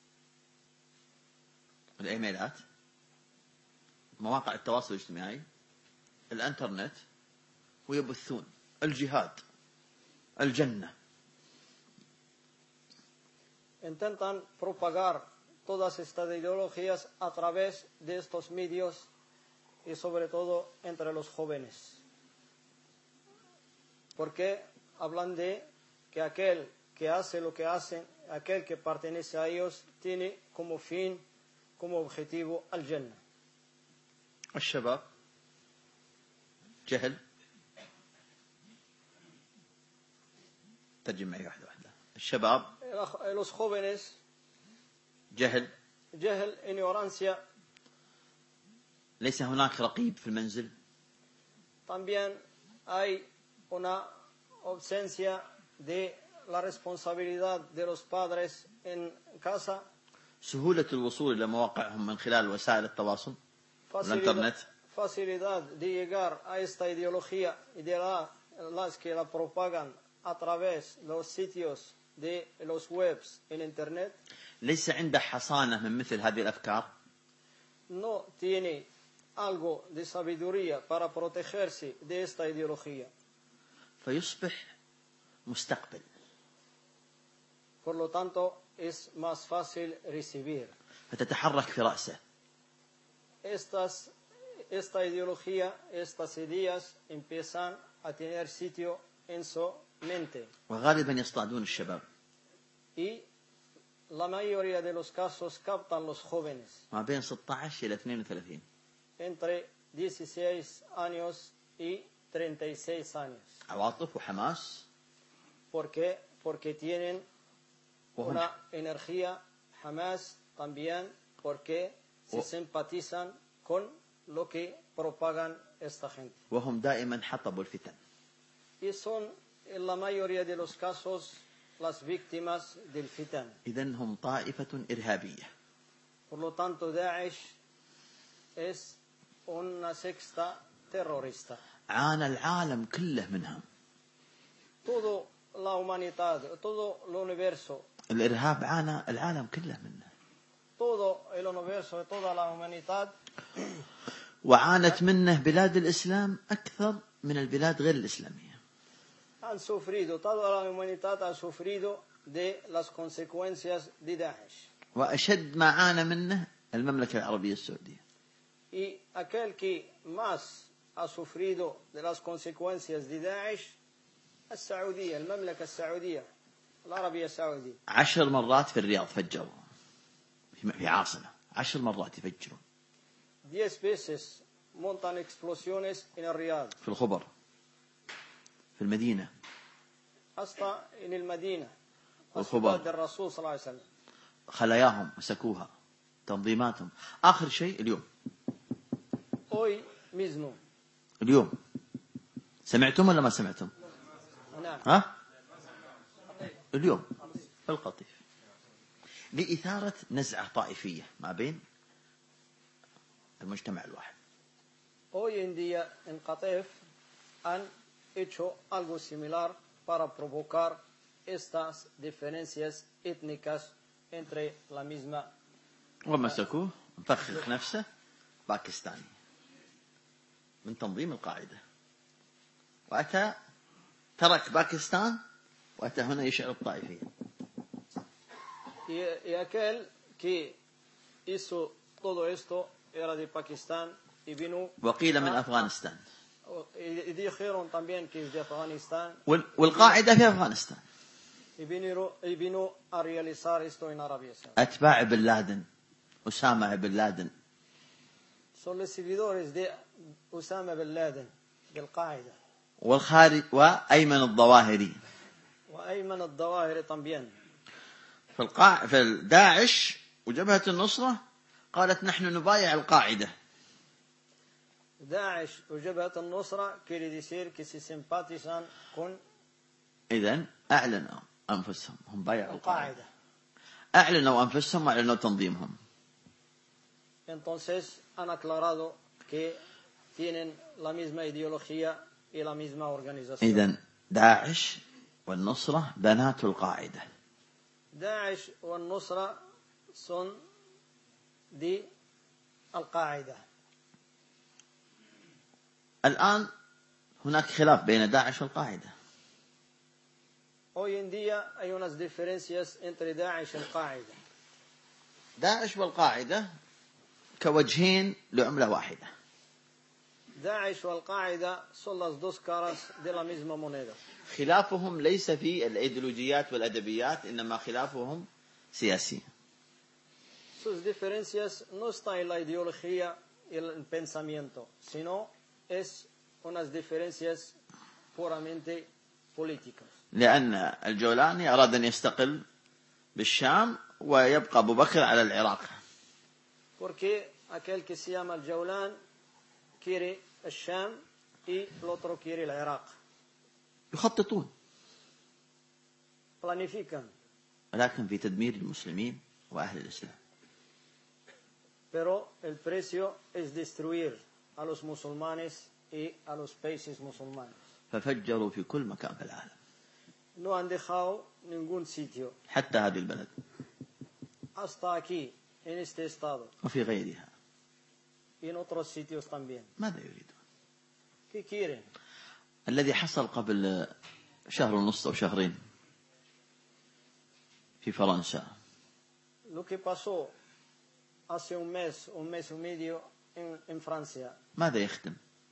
الإيميلات، مواقع التواصل الاجتماعي، الانترنت، ويبثون الجهاد، الجنة. intentan propagar todas estas ideologías a través de estos medios y sobre todo entre los jóvenes. Porque hablan de que aquel que hace lo que hacen, aquel que pertenece a ellos, tiene como fin, como objetivo al Jannah. الشباب جهل. ترجم معي واحدة واحدة. الشباب Los jóvenes, جهل جهل, ignorancia, ليس هناك رقيب في المنزل. También hay una ausencia de la responsabilidad de los padres en casa. سهولة الوصول إلى مواقعهم من خلال وسائل التواصل والإنترنت. Facilidad de llegar a esta ideología y de la, las que la propagan a través de los sitios de los webs en internet. ليس عنده حصانة من مثل هذه الأفكار. No tiene algo de sabiduría para protegerse de esta ideología. فيصبح مستقبل. Por lo tanto, es más fácil recibir. فتتحرك في رأسه. Estas, esta ideología, estas ideas empiezan a tener sitio en su mente. وغالبا يصطادون الشباب. Y la mayoría de los casos captan los jóvenes. ما بين ستة عشر إلى اثنين وثلاثين. Entre dieciséis años y treinta y seis años. عواطف وحماس. ¿Por qué? Porque tienen una energía, jamás también, porque se simpatizan con lo que propagan esta gente. وهم دائما حطب الفتن. Y son, en la mayoría de los casos, las víctimas del fitan. إذن هم طائفة إرهابية. Por lo tanto, Daesh es una secta terrorista. عانى العالم كله منها. Todo la humanidad, todo el universo. الإرهاب عانى العالم كله منه. Todo el universo, toda la humanidad. وعانت منه بلاد الإسلام أكثر من البلاد غير الإسلامية. Han sufrido, toda la humanidad ha sufrido de las consecuencias de Daesh. وأشد ما عانى منه المملكة العربية السعودية. Y aquel que más ha sufrido de las consecuencias de Daesh, السعودية, المملكة السعودية, العربية السعودية. عشر مرات في الرياض فجروا في عاصمة، عشر مرات يفجرون. Diez veces montan explosiones en el Riyadh. في الخبر، في المدينة. hasta en el Medina. الخبر. del Rasul صلى الله عليه وسلم. خلاياهم مسكوها، تنظيماتهم. آخر شيء اليوم. Hoy mismo. اليوم. سمعتم ولا ما سمعتم؟ نعم. ها؟ اليوم في القطيف لإثارة نزعة طائفية ما بين المجتمع الواحد. Hoy en día en Qatif han hecho algo similar para provocar estas diferencias étnicas entre la misma. ومسكوه مفخخ نفسه باكستاني من تنظيم القاعدة، وأتى ترك باكستان وأتى هنا يشعر الطائفية. Y, y aquel que hizo todo esto era de Pakistán y vino. وقيل من أفغانستان. Y dijeron también que es de Afganistán. والقاعدة في أفغانستان. Y vino, y vino a realizar esto en Arabia Saudita. أتباع بن لادن، أسامة بن لادن. Son los seguidores de Osama bin Laden del Qaeda. والخارج وأيمن الظواهري. وأيمن الظواهري también. في القاع في داعش وجبهة النصرة قالت نحن نبايع القاعدة. داعش وجبهة النصرة quiere decir que se simpatizan con. إذن أعلنوا أنفسهم هم بايعوا القاعدة. أعلنوا أنفسهم وأعلنوا تنظيمهم. Entonces han aclarado que tienen la misma ideología y la misma organización. إذن داعش والنصرة بنات القاعدة. داعش والنصرة son de القاعدة. الآن هناك خلاف بين داعش والقاعدة. Hoy en día hay unas diferencias entre Daesh y القاعدة. داعش والقاعدة كوجهين لعملة واحدة. داعش والقاعدة son las dos caras de la misma moneda. خلافهم ليس في الأيديولوجيات والأدبيات، إنما خلافهم سياسي. Sus diferencias no están en la ideología y el pensamiento, sino es unas diferencias puramente políticas. لأن الجولاني أراد أن يستقل بالشام ويبقى أبو بكر على العراق. Porque aquel que se llama el Jawlan quiere الشام y el otro quiere el Irak. يخططون Planifican, ولكن في تدمير المسلمين وأهل الإسلام. pero el precio es destruir a los musulmanes y a los países musulmanes. ففجروا في كل مكان في العالم No han dejado ningún sitio, حتى هذه البلد hasta aquí, en este estado, وفي غيرها. y en otros sitios también. ماذا يريدون؟ ¿Qué quieren? الذي حصل قبل شهر ونصف أو شهرين في فرنسا، Lo que pasó hace un mes, un mes y medio en, en Francia, ماذا يخدم؟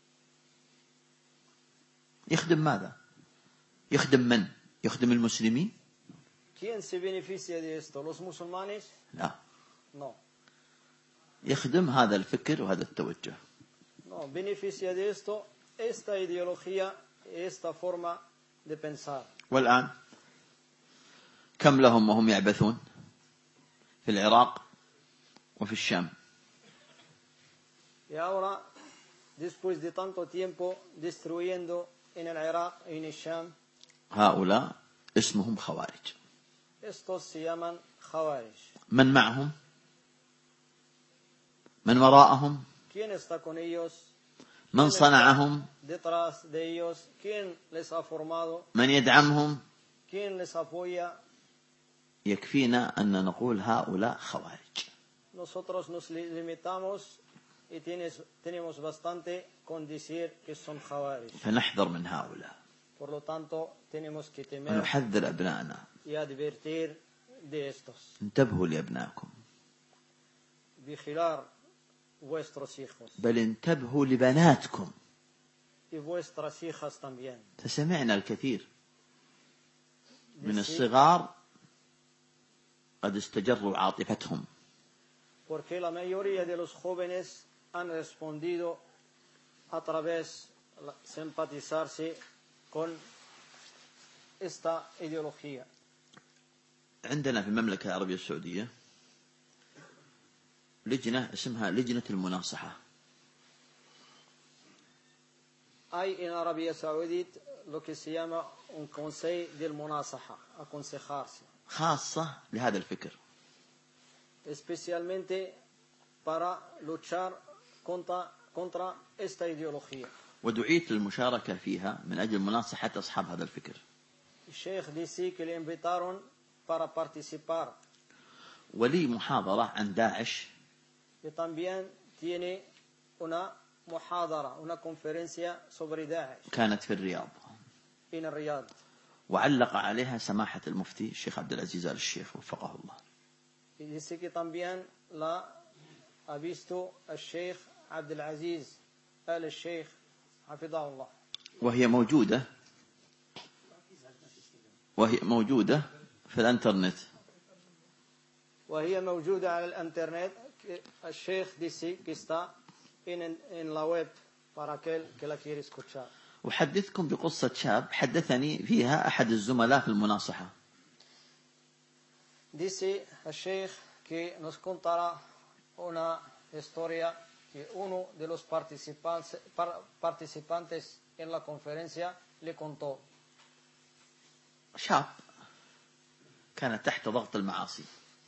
يخدم ماذا؟ يخدم من؟ يخدم المسلمين؟ ¿quién se beneficia de esto? ¿Los musulmanes? لا، No. يخدم هذا الفكر وهذا التوجه. No, beneficia de esto esta ideología, esta forma de pensar. والآن كم لهم وهم يعبثون في العراق وفي الشام؟ Y ahora, después de tanto tiempo destruyendo en el Irak y en el Sham, هؤلاء اسمهم خوارج. estos se llaman Khawarij. من معهم؟ من وراءهم؟ ¿Quién está con ellos? من صنعهم؟ Detrás de ellos, ¿quién les ha formado? من يدعمهم؟ ¿Quién les apoya? يكفينا أن نقول هؤلاء خوارج. Nosotros nos li- limitamos y tienes, tenemos bastante con decir que son Khawarij. فنحذر من هؤلاء Por lo tanto, tenemos que temer ونحذر أبنائنا. y advertir de estos. انتبهوا لأبنائكم، Vigilar vuestros hijos بل انتبهوا لبناتكم. y vuestras hijas también. فسمعنا الكثير من Dice, الصغار قد استجروا عاطفتهم porque la mayoría de los jóvenes han respondido a través de simpatizarse con esta ideología. عندنا في المملكة العربية السعودية لجنة اسمها لجنة المناصحة. Hay en Arabia Saudita lo que se llama un consejo del munasaha, aconsejarse, خاصة لهذا الفكر. especialmente para luchar contra, contra esta ideología. ودعيت للمشاركة فيها من أجل مناصحة أصحاب هذا الفكر. El Sheikh dice que le invitaron para participar ولي محاضرة عن داعش y también tiene una muhadara, una conferencia sobre Daesh كانت في الرياض، en Riyadh. وعلق عليها سماحة المفتي الشيخ عبد العزيز آل الشيخ وفقه الله. Y dice que también la ha visto el Sheikh Abdul Aziz Al Sheikh Hafidahullah. وهي موجودة وهي موجودة في الانترنت. وهي موجودة على الانترنت. El Sheikh dice que está en, en la web para aquel que la quiere escuchar. أحدثكم بقصة شاب حدثني فيها أحد الزملاء في المناصحة. Dice el Sheikh que nos contará una historia que uno de los participantes, participantes en la conferencia le contó. شاب كان تحت ضغط المعاصي.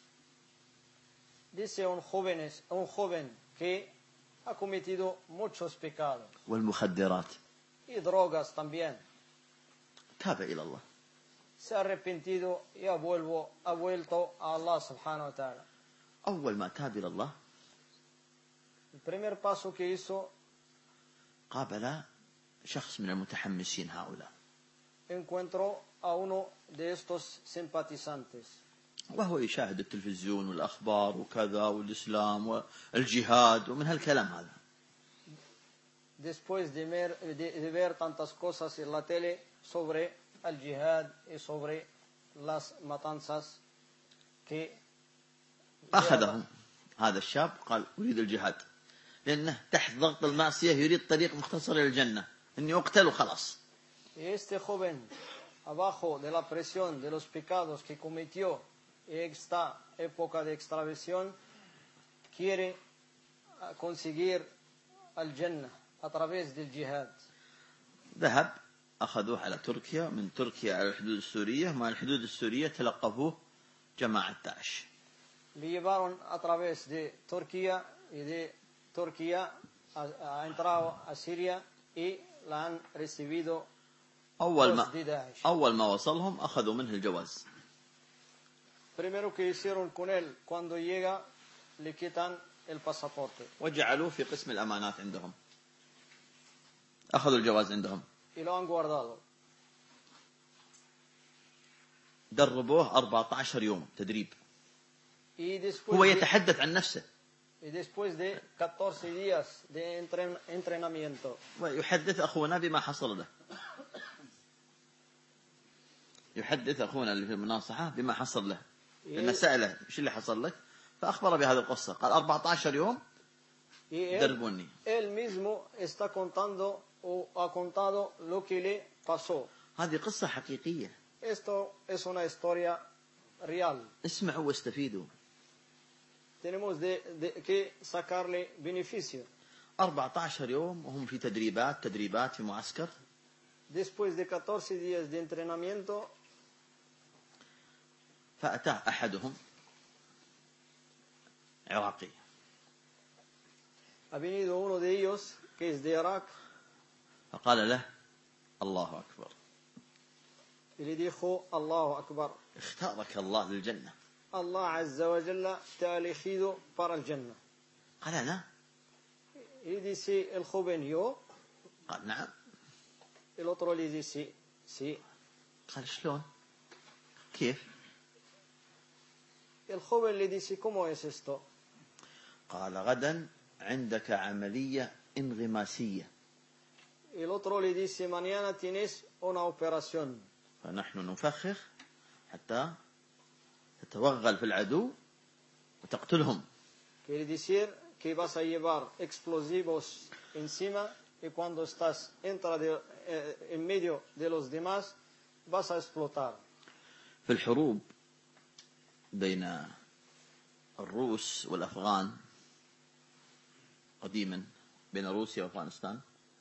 Dice un joven, un joven que ha cometido muchos pecados والمخدرات. y drogas también. تاب إلى الله. Se ha arrepentido y ha, vuelvo, ha vuelto a Allah subhanahu wa ta'ala. أول ما تاب إلى الله El primer paso que hizo, قابل شخص من المتحمسين هؤلاء، encontró a uno de estos simpatizantes. وهو يشاهد التلفزيون والأخبار وكذا والإسلام والجهاد ومن هالكلام هذا. Después de ver, de, de ver tantas cosas en la tele sobre el jihad y sobre las matanzas que أخذهم هذا الشاب قال أريد الجهاد، لأنه تحت ضغط المعصية يريد طريق مختصر إلى الجنة، إني أقتل وخلاص. Y este joven, abajo de la presión de los pecados que cometió en esta época de extraversión, quiere conseguir al Jannah, a través del jihad. ذهب أخذوه على تركيا، من تركيا على الحدود السورية، مع الحدود السورية تلقفوه جماعة داعش. Le llevaron a través de Turquía y de Turquía ha entrado a Siria y la han recibido أول los ما de Daesh. أول ما وصلهم أخذوا منه الجواز. Primero que hicieron con él cuando llega le quitan el pasaporte وجعلوه في قسم الأمانات عندهم. أخذوا الجواز عندهم. y lo han guardado. دربوه أربعة عشر يوم تدريب. Y después هو de, يتحدث عن نفسه y después de catorce días de entren, entrenamiento, ويحدث أخونا بما حصل له. يحدث أخونا اللي في المناصحة بما حصل له. لما سأله إيش اللي حصل لك، فأخبر بهذه القصة. قال أربعة عشر يوم y él, دربوني. él mismo está contando o ha contado lo que le pasó. هذه قصة حقيقية. Esto es una historia real. اسمعوا واستفيدوا. Tenemos de, de, que sacarle beneficio. أربعة عشر يوم وهم في تدريبات تدريبات في معسكر. Después de catorce días de entrenamiento, فأتاه أحدهم عراقي. ha venido uno de ellos que es de Irak فقال له الله أكبر. y le dijo Allahu Akbar. اختارك الله للجنة. Allah Azza wa Jalla te ha elegido para el Jannah. قال أنا. Y dice el joven yo. قال نعم. El otro le dice sí. قال شلون؟ كيف؟ El joven le dice ¿cómo es esto? قال غدا عندك عملية انغماسية. El otro le dice mañana tienes una operación. فنحن نفخخ حتى تتوغل في العدو وتقتلهم. Quiere decir que vas a llevar explosivos encima y cuando estás entra de, eh, en medio de los demás vas a explotar. في الحروب بين الروس والأفغان قديما، بين روسيا وأفغانستان،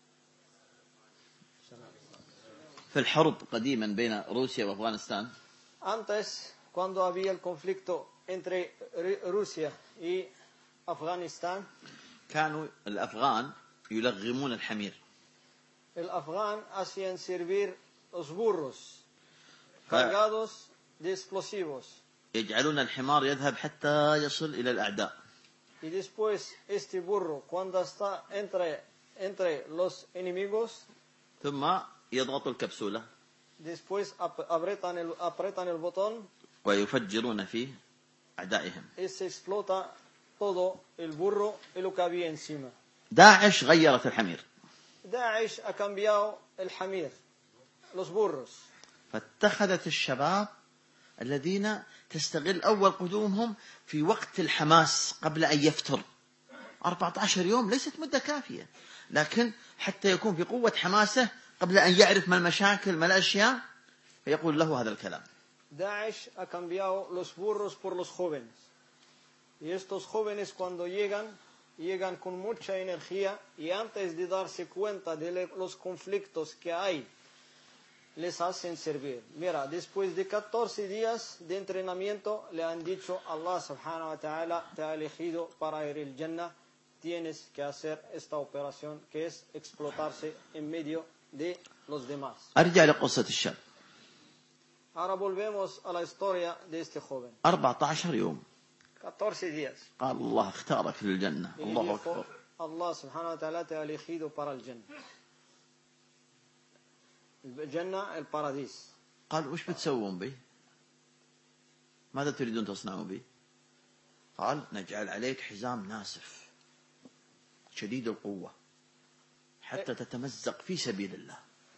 في الحرب قديما بين روسيا وأفغانستان، Antes, cuando había el conflicto entre Rusia y Afganistán, كانوا الأفغان يلغمون الحمير. el afgán hacían servir los burros cargados de explosivos. يجعلون الحمار يذهب حتى يصل إلى الأعداء. Y después este burro, cuando está entre, entre los enemigos, ثم يضغطوا الكبسولة después apretan el, apretan el botón ويفجرون فيه أعدائهم. y se explota todo el burro y lo que había encima. داعش غيرت الحمير. Daesh ha cambiado el hamir, los burros. فاتخذت الشباب الذين تستغل أول قدومهم في وقت الحماس قبل أن يفتر. أربعة عشر يوم ليست مدة كافية، لكن حتى يكون في قوة حماسه قبل أن يعرف ما المشاكل ما الأشياء فيقول له هذا الكلام. Daesh ha cambiado los burros por los jóvenes. Y estos jóvenes cuando llegan, llegan con mucha energía y antes de darse cuenta de los conflictos que hay, les hacen servir. Mira, después de catorce días de entrenamiento le han dicho Allah subhanahu wa ta'ala te ha elegido para ir al Jannah, tienes que hacer esta operación que es explotarse en medio de los demás. أرجع لقصة الشاب. Ahora volvemos a la historia de este joven. أربعة عشر يوم. catorce días. قال الله اختارك للجنة. الله أكبر. Allah subhanahu wa ta'ala te ha elegido para el Jannah. El Jannah, el paradis. قال وش بتسوون بي؟ ماذا تريدون تصنعون بي؟ قال نجعل عليك حزام ناسف شديد القوة حتى تتمزق في سبيل الله.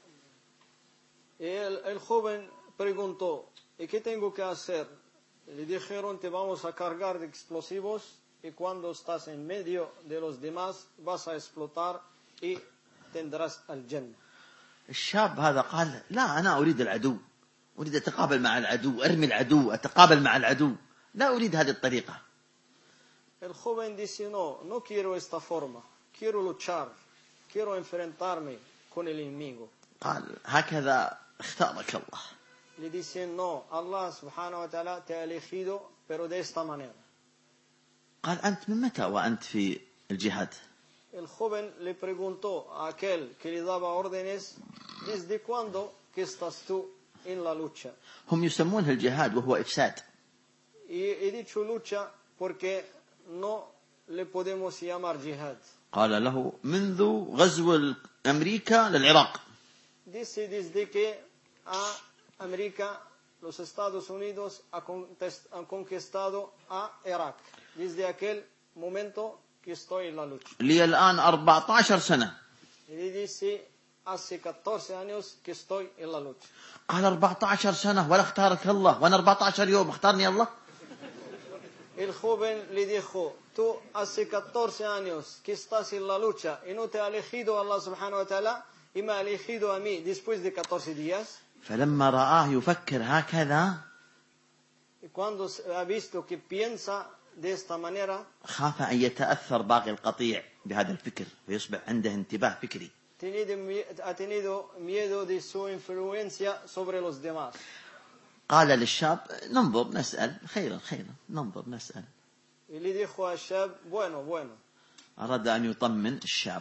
El, el joven preguntó, ¿y qué tengo que hacer? Le dijeron, te vamos a cargar de explosivos y cuando estás en medio de los demás vas a explotar y tendrás al Jannah. الشاب هذا قال لا أنا أريد العدو، أريد أتقابل مع العدو، أرمي العدو، أتقابل مع العدو، لا أريد هذه الطريقة. El joven dice, no, no quiero esta forma, quiero luchar, quiero enfrentarme con el enemigo. قال هكذا اختارك الله. Le dice, no, Allah subhanahu wa ta'ala te ha elegido, pero de esta manera. قال أنت من متى وأنت في الجهاد؟ El joven le preguntó a aquel que le daba órdenes, ¿desde cuándo que estás tú en la lucha? هم يسمونه الجهاد وهو إفساد. Y he dicho lucha porque no le podemos llamar jihad. قال له منذ غزو أمريكا للعراق. Dice desde que a América, los Estados Unidos han conquistado a Irak. Desde aquel momento que estoy en la lucha. لي الآن أربعة عشر سنة. Y dice hace catorce años que estoy en la lucha. قال أربعة عشر سنة ولا اختارك الله وأنا أربعة عشر يوم اختارني الله. El joven le dijo, tú hace catorce años que estás en la lucha y no te ha elegido Allah subhanahu wa ta'ala y me ha elegido a mí después de catorce días. فلما رآه يفكر هكذا Y cuando ha visto que piensa de esta manera, خاف أن يتأثر باقي القطيع بهذا الفكر ويصبح عنده انتباه فكري. ha tenido miedo de su influencia sobre los demás. قال للشاب ننظر نسأل خيرا خيرا ننظر نسأل. Y le dijo al shab, bueno, bueno. أراد أن يطمن الشاب.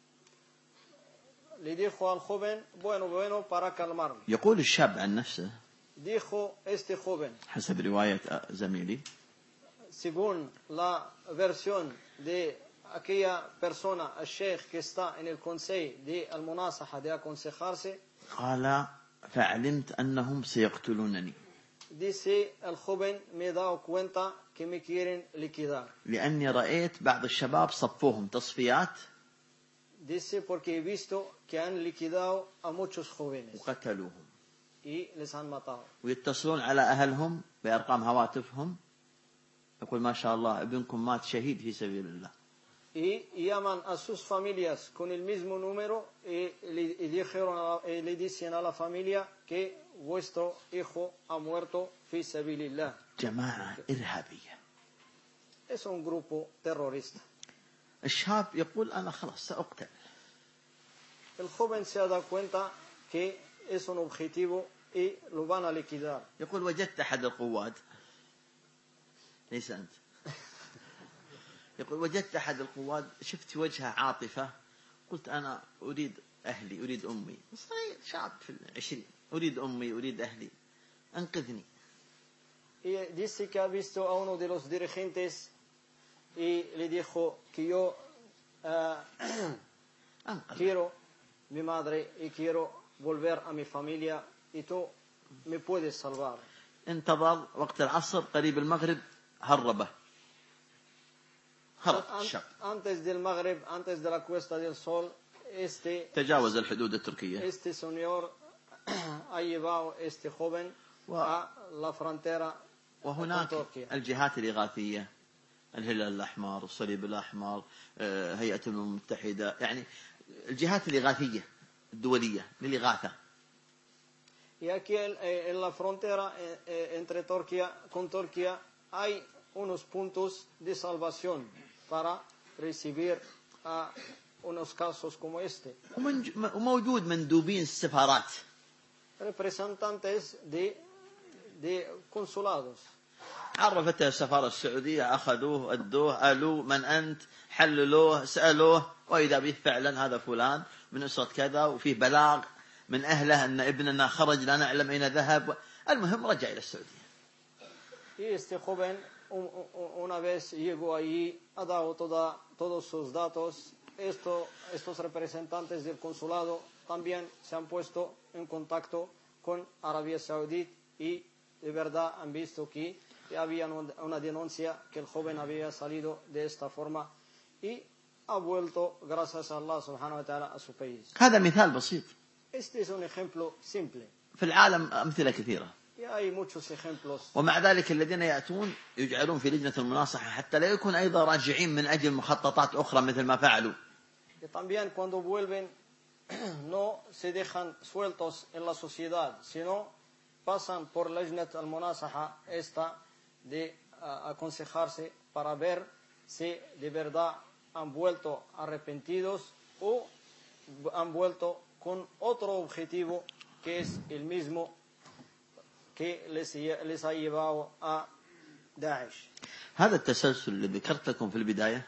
Le dijo al joven, bueno, bueno, para calmarlo. يقول الشاب عن نفسه. Dijo este joven. حسب رواية زميلي. Según la versión de aquella persona, el sheikh que está en el consejo de al-munasaha, de aconsejarse. قال فعلمت أنهم سيقتلونني. Dice el joven, me he dado cuenta que me quieren liquidar. لأني رأيت بعض الشباب صفوهم تصفيات. Dice porque he visto que han liquidado a muchos jóvenes. وقتلوهم. Y les han matado. ويتصلون على أهلهم بأرقام هواتفهم. يقول ما شاء الله ابنكم مات شهيد في سبيل الله. Y llaman a sus familias con el mismo número y le, y dijeron a, y le dicen a la familia que vuestro hijo ha muerto fi sabilillah. جماعة إرهابية. Es un grupo terrorista. الشاب يقول أنا خلاص سأقتل. El joven se ha dado cuenta que es un objetivo y lo van a liquidar. يقول وجدت أحد القواد. ليس أنت. يقول وجدت أحد القواد شفت وجهه عاطفة قلت أنا أريد أهلي أريد أمي صغير شاب في العشرين أريد أمي أريد أهلي أنقذني. Y dice que ha visto a uno de los dirigentes y le dijo que yo uh, quiero mi madre y quiero volver a mi familia y tú me puedes salvar. انتظر وقت العصر قريب المغرب هربه. هرب الشاب. Antes del Maghreb, antes de la cuesta del sol, este تجاوز الحدود التركية. Este señor ha llevado este joven a la frontera وهناك الجهات الإغاثية الهلال الأحمر الصليب الأحمر هيئة الأمم المتحدة يعني الجهات الإغاثية الدولية للإغاثة. Y aquí en la frontera entre Turquía con Turquía hay unos puntos de salvación para recibir a unos casos como este. وموجود مندوبين السفارات. representantes de de consulados. عرفته السفارة السعودية أخذوه أدوه قالوا من أنت حللوه سألوه وإذا به فعلا هذا فلان من أسرة كذا وفيه بلاغ من أهله أن ابننا خرج لا نعلم أين ذهب. المهم رجع إلى السعودية. Y este joven una vez llegó allí ha dado toda, todos sus datos. Esto, estos representantes del consulado también se han puesto en contacto con Arabia Saudita y de verdad han visto que había una denuncia que el joven había salido de esta forma y ha vuelto gracias a Allah subhanahu wa ta'ala a su país. هذا مثال بسيط. Este es un ejemplo simple. في العالم أمثلة كثيرة. Y hay muchos ejemplos. ومع ذلك الذين يأتون يجعلون في لجنة المناصحة حتى لا يكون أيضا راجعين من أجل مخططات أخرى مثل ما فعلوا. Y también cuando vuelven no se dejan sueltos en la sociedad, sino pasan por lajnat al-munasaha esta de uh, aconsejarse para ver si de verdad han vuelto arrepentidos o han vuelto con otro objetivo que es el mismo que les, les ha llevado a Daesh. هذا التسلسل اللي ذكرت لكم في البداية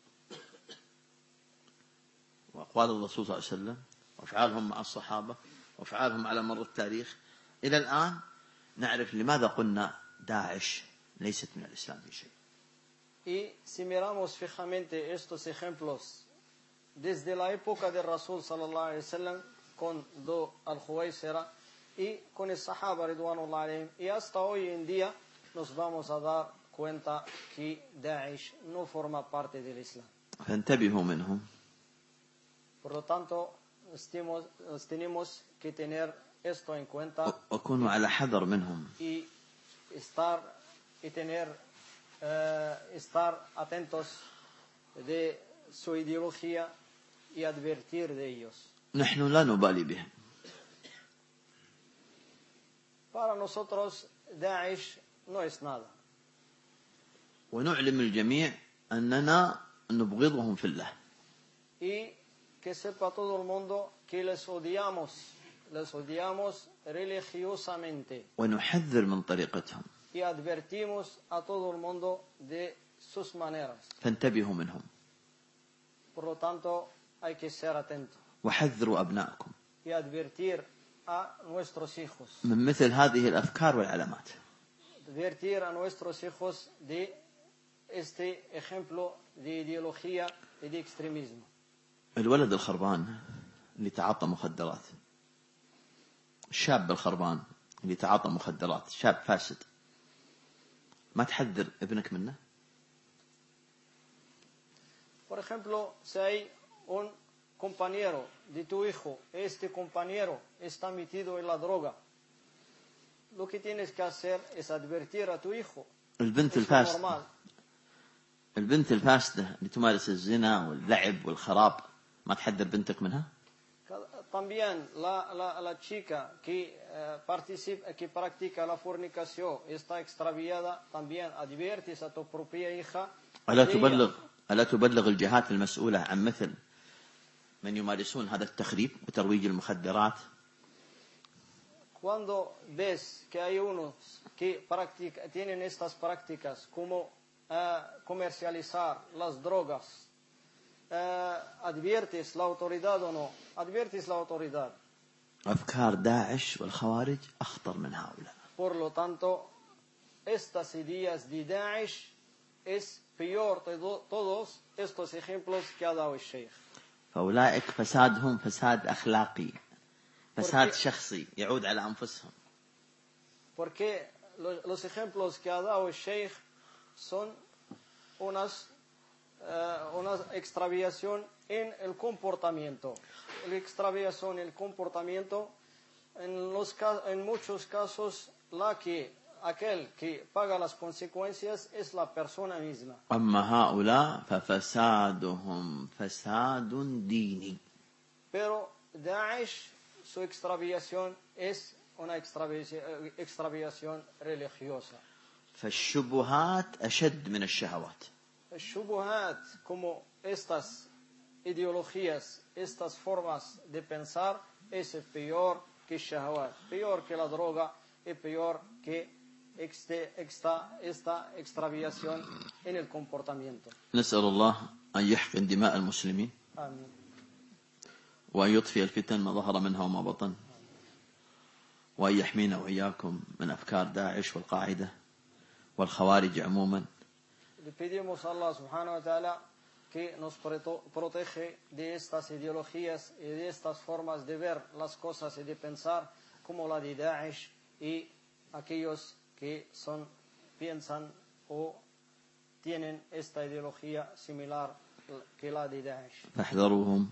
وأقوال الرسول صلى الله عليه وسلم وأفعالهم مع الصحابة وأفعالهم على مر التاريخ إلى الآن نعرف لماذا قلنا داعش ليست من الإسلام في شيء. Y si miramos fijamente estos ejemplos desde la época del Rasul sallallahu alaihi wasallam con Do al-Huwaysira y con el Sahaba ridwanullah alayhim y hasta hoy en día nos vamos a dar cuenta que Daesh no forma parte del Islam. فانتبهوا منهم. Por lo tanto, tenemos que tener esto en cuenta وكونوا على حذر منهم. y estar y tener uh, estar atentos de su ideología y advertir de ellos. نحن لا نبالي بهم. Para nosotros Daesh no es nada. ونعلم الجميع أننا نبغضهم في الله. Y que sepa todo el mundo que les odiamos, les odiamos religiosamente. ونحذر من طريقتهم. Y advertimos a todo el mundo de sus maneras. فانتبهوا منهم. Por lo tanto, hay que ser atentos. وحذروا أبنائكم. Y advertir a nuestros hijos. من مثل هذه الأفكار والعلامات. Advertir a nuestros hijos de este ejemplo de ideología y de extremismo. الولد الخربان اللي تعاطى مخدرات. الشاب الخربان اللي تعاطى مخدرات، شاب فاسد. ما تحذر ابنك منه؟ Por ejemplo, si hay un compañero de tu hijo, este compañero está metido en la droga, lo que tienes que hacer es advertir a tu hijo. البنت الفاسدة البنت الفاسدة اللي تمارس الزنا واللعب والخراب، ما تحذر بنتك منها؟ También la, la, la chica que, uh, participa, que practica la fornicación, está extraviada, también adviertes a tu propia hija. ألا تبلغ ألا تبلغ الجهات المسؤولة عن مثل من يمارسون هذا التخريب وترويج المخدرات؟ Cuando ves que hay unos que practica, tienen estas prácticas como uh, comercializar las drogas, Uh, adviertes la autoridad o no, adviertes la autoridad. أفكار داعش والخوارج أخطر من هؤلاء. Por lo tanto, estas ideas de Daesh es peor de todos estos ejemplos que ha dado el Sheikh. فأولئك فسادهم فساد أخلاقي، فساد شخصي يعود على أنفسهم. Porque los, los ejemplos que ha dado el Sheikh son unas Uh, una extraviación en el comportamiento. La extraviación en el comportamiento, en, los, en muchos casos, la que, aquel que paga las consecuencias es la persona misma. أما هؤلاء ففسادهم فساد ديني. Pero Daesh, su extraviación es una extraviación, extraviación religiosa. فالشبهات أشد من الشهوات. Shubuhat, como estas ideologías, estas formas de pensar, es peor que shahwat, peor que la droga y peor que este, esta, esta extraviación en el comportamiento. نسأل الله أن يحقن دماء المسلمين آمين. وأن يطفئ الفتن ما ظهر منها وما بطن وأن يحمينا وإياكم من أفكار داعش والقاعدة والخوارج عموما. Le pedimos a Allah subhanahu wa ta'ala que nos protege de estas ideologías y de estas formas de ver las cosas y de pensar como la de Daesh y aquellos que son, piensan o tienen esta ideología similar que la de Daesh. فاحذروهم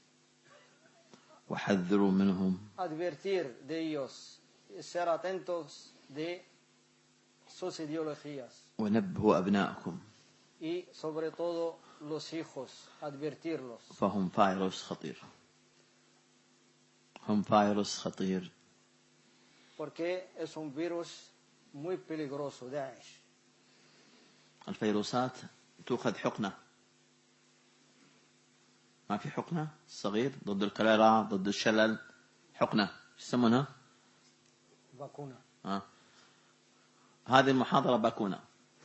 وحذروا منهم. Advertir de ellos y ser atentos de sus ideologías. ونبهوا أبنائكم. Y sobre todo los hijos, advertirlos. فهم فيروس خطير. هم فيروس خطير. Porque es un virus muy peligroso, Daesh. الفيروسات تؤخذ حقنة ما في حقنة صغير ضد الكوليرا ضد الشلل، حقنة يسمونها vacuna. آه. هذه المحاضرة باكونا.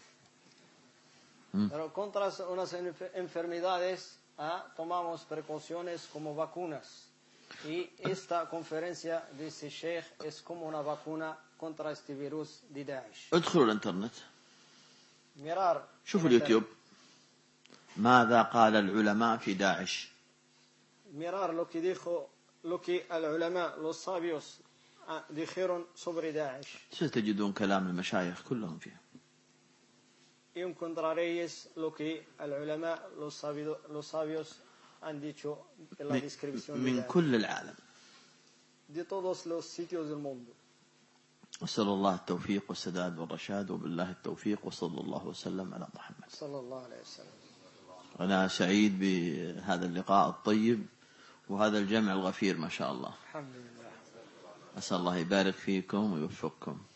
Pero contra unas enfermedades ah, tomamos precauciones como vacunas. Y esta conferencia de este Sheikh es como una vacuna contra este virus de Daesh. ادخلوا الانترنت Mirar. شوفوا اليوتيوب ماذا قال العلماء في داعش. Mirar lo que dijo, lo que el ulama, los sabios ah, dijeron sobre Daesh. ستجدون كلام المشايخ كلهم فيها. Y encontraréis lo que el ulama, los sabios, los sabios han dicho en la descripción de من Daesh. كل العالم. De todos los sitios del mundo. وصلى الله التوفيق والسداد والرشاد وبالله التوفيق وصلى الله وسلم على محمد. صلى الله عليه وسلم. أنا سعيد بهذا اللقاء الطيب وهذا الجمع الغفير ما شاء الله. الحمد لله. أسأل الله يبارك فيكم ويوفقكم.